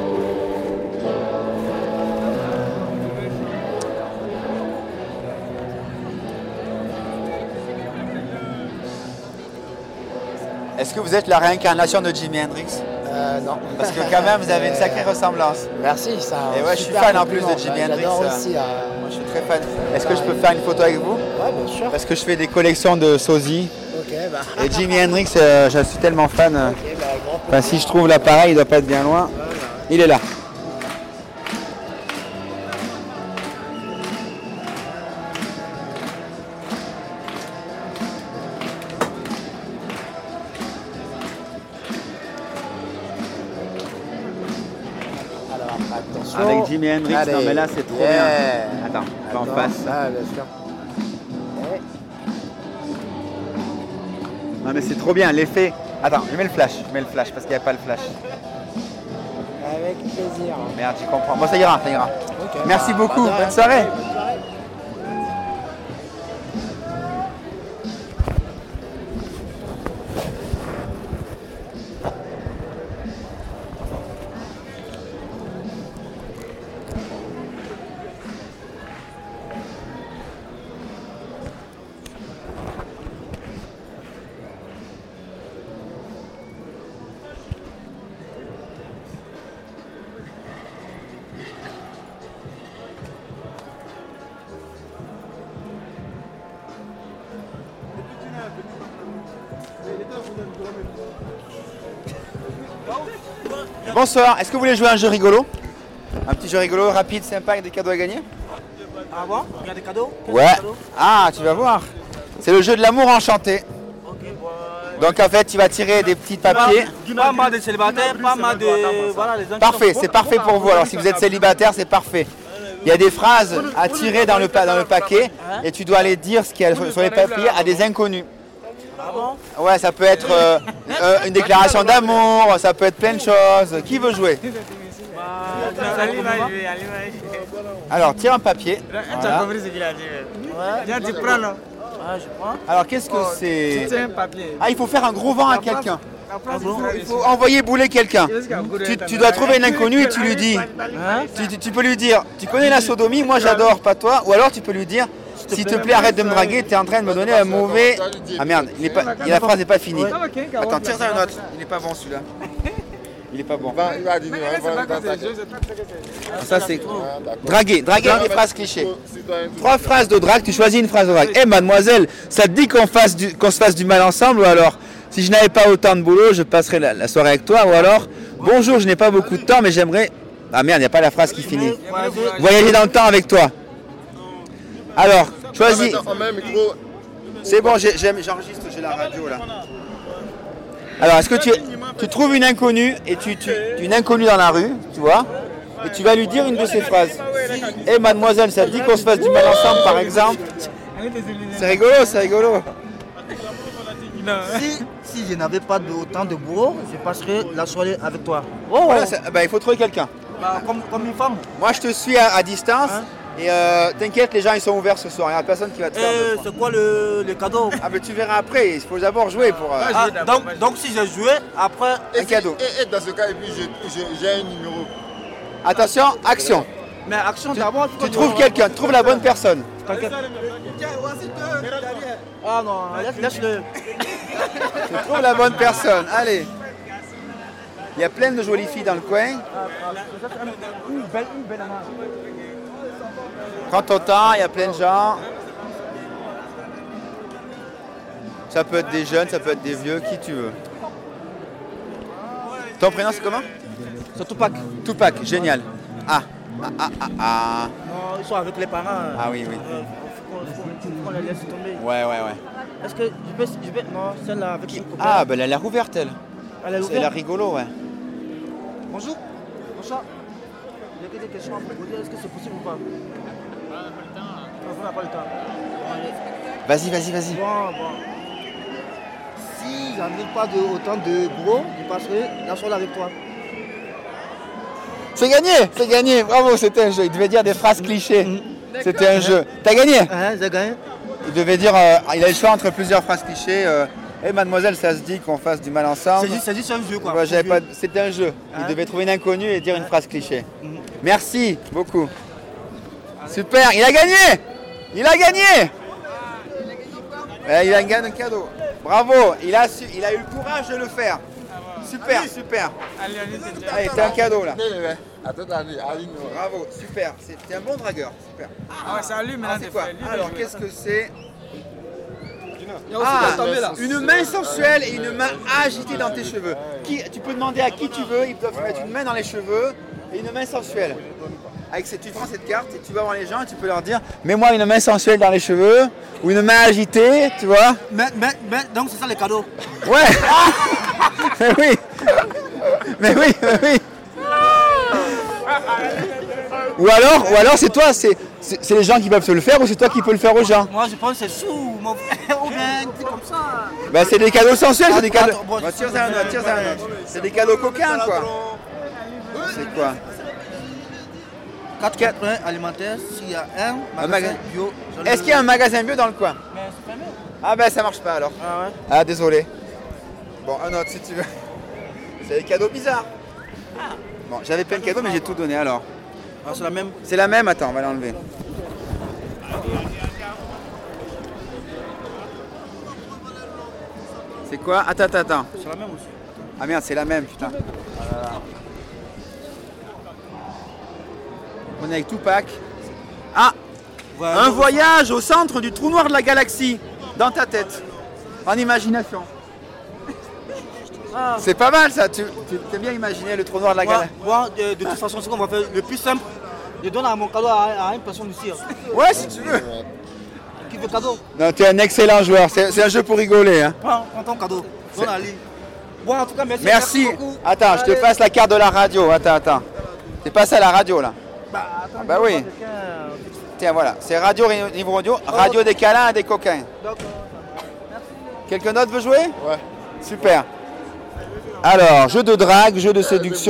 Est-ce que vous êtes la réincarnation de Jimi Hendrix? Euh, non. Parce que quand même, vous avez une sacrée ressemblance. Merci, ça. Et ouais, je suis super fan en plus compliment. de Jimi Bah, Hendrix. J'adore euh, aussi. euh, Moi, je suis très fan. Est-ce que je peux faire une photo avec vous? Ouais, bien sûr. Parce que je fais des collections de sosie. Ok, bah. Et Jimi Hendrix, euh, je suis tellement fan. euh, Ok, bah, grand Enfin, si je trouve l'appareil, il doit pas être bien loin. Il est là. Alors, attention. Avec Jimi Hendrix, Allez. non mais là c'est trop Yeah. bien. Attends, on va en face. Ah, bien sûr. Non mais c'est trop bien, l'effet. Attends, je mets le flash, je mets le flash parce qu'il n'y a pas le flash. Avec plaisir. Merde, j'y comprends. Bon, ça ira, ça ira. Ok. Merci Bah, beaucoup, bah, de bonne rien. soirée. Bonne soirée. Bonsoir, est-ce que vous voulez jouer à un jeu rigolo? Un petit jeu rigolo, rapide, sympa, avec des cadeaux à gagner? Ah bon? Il y a des cadeaux? Ouais. Ah, tu vas voir. C'est le jeu de l'amour enchanté. Donc en fait, tu vas tirer des petits papiers. Pas mal de célibataires, pas mal de. Voilà, les gens qui Parfait, sont- c'est parfait pour vous. Alors si vous êtes célibataire, c'est parfait. Il y a des phrases à tirer dans le, pa- dans le paquet et tu dois aller dire ce qu'il y a sur sur les papiers à des inconnus. Ah bon? Ouais, ça peut être euh, euh, une déclaration d'amour, ça peut être plein de choses. Qui veut jouer? Allez, vas-y, allez, vas-y. Alors, tire un papier. Tu as Voilà. compris ce qu'il a dit. Ouais. Viens, tu prends là. Ah, je prends. Alors, qu'est-ce que Oh, c'est? tu tiens un papier. Ah, il faut faire un gros vent à quelqu'un. Ah bon? Il faut envoyer bouler quelqu'un. Tu, tu dois trouver un inconnu et tu lui dis. Hein? Tu, tu- tu peux lui dire, tu connais la sodomie, moi j'adore, pas toi. Ou alors tu peux lui dire, s'il te plaît, arrête de me draguer, tu es en train de me donner un mauvais. Ah merde, il est pas, il- la phrase n'est pas finie. Attends, tire ça un autre. Il n'est pas bon celui-là. Il est pas bon. Ça c'est draguer, draguer avec des phrases clichés. Trois phrases de drague, tu choisis une phrase de drague. Eh mademoiselle, ça te dit qu'on fasse du, qu'on se fasse du mal ensemble ou alors si je n'avais pas autant de boulot, je passerais la, la soirée avec toi ou alors bonjour, je n'ai pas beaucoup de temps mais j'aimerais. Ah merde, il n'y a pas la phrase qui finit. Voyager dans le temps avec toi. Alors, choisis. C'est bon, j'ai- j'aime- j'enregistre, j'ai la radio là. Alors, est-ce que tu, tu trouves une inconnue et tu, tu une inconnue dans la rue, tu vois, et tu vas lui dire une de ces phrases. Eh mademoiselle, ça te dit qu'on se fasse du mal ensemble par exemple? C'est rigolo, c'est rigolo. Si, si je n'avais pas de, autant de boulot, je passerais la soirée avec toi. Oh, voilà, ça- bah, il faut trouver quelqu'un. Bah, comme, comme une femme. Moi, je te suis à, à distance. Et euh, t'inquiète, les gens ils sont ouverts ce soir. Il n'y a personne qui va te faire. Euh, de c'est quoi le, le cadeau? Ah, mais tu verras après. Il faut d'abord jouer pour. euh, Ah, donc, donc si j'ai joué, après. Un cadeau. Et, et dans ce cas, et puis je- je- j'ai un numéro. Attention, action. Mais action d'abord. Tu trouves quelqu'un, tu trouves la bonne personne. T'inquiète. Ah non, laisse- laisse-le. Tu trouves la bonne personne. Allez. Il y a plein de jolies filles dans le coin. Une belle, une belle nana. Prends ton temps, il y a plein de gens. Ça peut être des jeunes, ça peut être des vieux, qui tu veux. Ton prénom c'est comment? C'est Tupac. Tupac, génial. Ah, ah, ah, ah, ah. Non, ils sont avec les parents. Ah oui, oui. Euh, faut qu'on- faut qu'on- faut qu'on les laisse tomber. Ouais, ouais, ouais. Est-ce que je peux, je peux... Non, celle-là avec son copain. Ah, ben elle a l'air ouverte, elle. Elle est Elle a ouverte. l'air rigolo, ouais. Bonjour. Bonsoir. J'ai des questions à vous poser. Est-ce que c'est possible ou pas? On n'a pas le temps. Vas-y, vas-y, vas-y. Bon, bon. Si j'avais pas de, autant de boulot, je passerai la soirée avec toi. C'est gagné, c'est gagné. Bravo, c'était un jeu. Il devait dire des phrases clichés. C'était un jeu. T'as gagné? Hein, j'ai gagné. Il devait dire, euh, il a le choix entre plusieurs phrases clichés. Euh, Eh mademoiselle, ça se dit qu'on fasse du mal ensemble. C'est juste, c'est juste un jeu quoi. Ouais, j'avais pas... C'était un jeu. Il Hein? devait trouver une inconnue et dire une phrase cliché. Merci beaucoup. Super, il a gagné. Il a gagné. Eh, il a gagné un cadeau. Bravo, il a, su... il a eu le courage de le faire. Super, super. Allez, t'as un cadeau là. Bravo, super. T'es un bon dragueur. Super. Ah ouais, ça allume Alors, c'est quoi? Alors, qu'est-ce que c'est? Il y a aussi Ah, la tombée, là. une main sensuelle et une main agitée dans tes cheveux. Qui, tu peux demander à qui tu veux, ils peuvent te mettre une main dans les cheveux et une main sensuelle. Avec cette, tu prends cette carte et tu vas voir les gens et tu peux leur dire mets-moi une main sensuelle dans les cheveux ou une main agitée, tu vois. Mais, mais, mais, donc c'est ça les cadeaux. Ouais. Mais oui. Mais oui, mais oui. Ou alors, ou alors c'est toi, c'est c'est c'est les gens qui peuvent te le faire ou c'est toi qui peux le faire aux gens. Moi je pense que c'est sous, mon frère, ou bien un truc comme ça. Bah c'est des cadeaux sensuels, c'est des cadeaux. Attends, bon, Bah, tire un autre, tire un autre. C'est des cadeaux coquins quoi. C'est quoi? Quatre points alimentaires, s'il y a un Un magasin magasin. bio. Est-ce qu'il y a un magasin bio dans le coin? Mais c'est fermé. Ah ben ça marche pas alors. Ah ouais. Ah désolé. Bon, un autre si tu veux. C'est des cadeaux bizarres. Bon, j'avais plein de cadeaux mais j'ai tout donné alors. Ah, c'est la même. C'est la même, attends, on va l'enlever. C'est quoi? Attends, attends, attends. C'est la même aussi. Ah merde, c'est la même, putain. Ah là là. On est avec Tupac. Ah, Voilà. un voyage au centre du trou noir de la galaxie, dans ta tête, en imagination. Ah. C'est pas mal ça, tu t'aimes bien imaginer le trou noir de la Moi, galaxie. moi, de, de toute façon, ce qu'on va faire le plus simple, je donne à mon cadeau à, à une personne ici. Ouais, si tu veux. Qui veut cadeau? Non, tu es un excellent joueur, c'est c'est un jeu pour rigoler. Hein. Prends, prends ton cadeau. Donne à lui. Bon, en tout cas, merci. Merci. beaucoup. Attends, je te Allez. passe la carte de la radio. Attends, attends. C'est passé à la radio là. Bah, attends, Bah oui. Tiens, voilà. C'est Radio Niveau Radio. Radio des câlins et des coquins. Quelqu'un d'autre veut jouer? Ouais. Super. Alors, jeu de drague, jeu de séduction.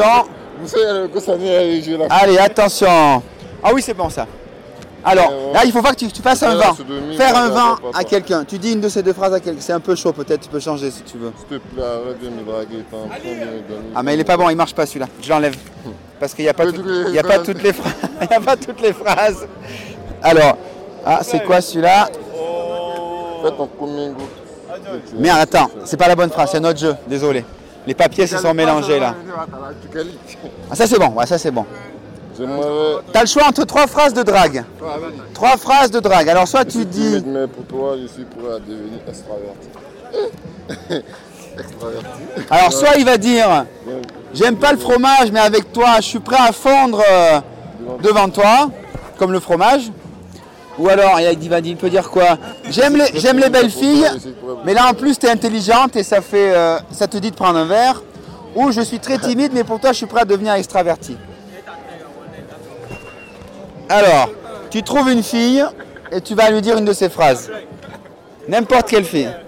Allez, attention. Ah oui, c'est bon ça. Alors, là, il faut pas que tu, tu fasses un vent. Faire un vent à quelqu'un. Tu dis une de ces deux phrases à quelqu'un. C'est un peu chaud, peut-être. Tu peux changer si tu veux. S'il te plaît, arrête de me draguer. T'es en train de me donner- Ah mais il est pas bon, il marche pas celui-là. Je l'enlève. Parce qu'il n'y a pas, tout- il y a pas toutes les phrases. Il y a pas toutes les phrases. Alors, ah c'est quoi celui-là? Fais ton commingo. Merde, attends, c'est pas la bonne phrase, c'est notre jeu. Désolé. Les papiers se sont mélangés là. Ah ça c'est bon, ouais ça c'est bon. T'as le choix entre trois phrases de drague. Trois phrases de drague. Alors soit tu dis. Mais pour toi, je suis prêt à devenir extraverti. Extraverti. Alors soit il va dire j'aime pas le fromage mais avec toi je suis prêt à fondre euh, devant toi comme le fromage. Ou alors il va dire- il peut dire quoi? J'aime les, j'aime les belles filles mais là en plus tu es intelligente et ça, fait, euh, ça te dit de prendre un verre. Ou je suis très timide mais pour toi je suis prêt à devenir extraverti. Alors tu trouves une fille et tu vas lui dire une de ces phrases. N'importe quelle fille.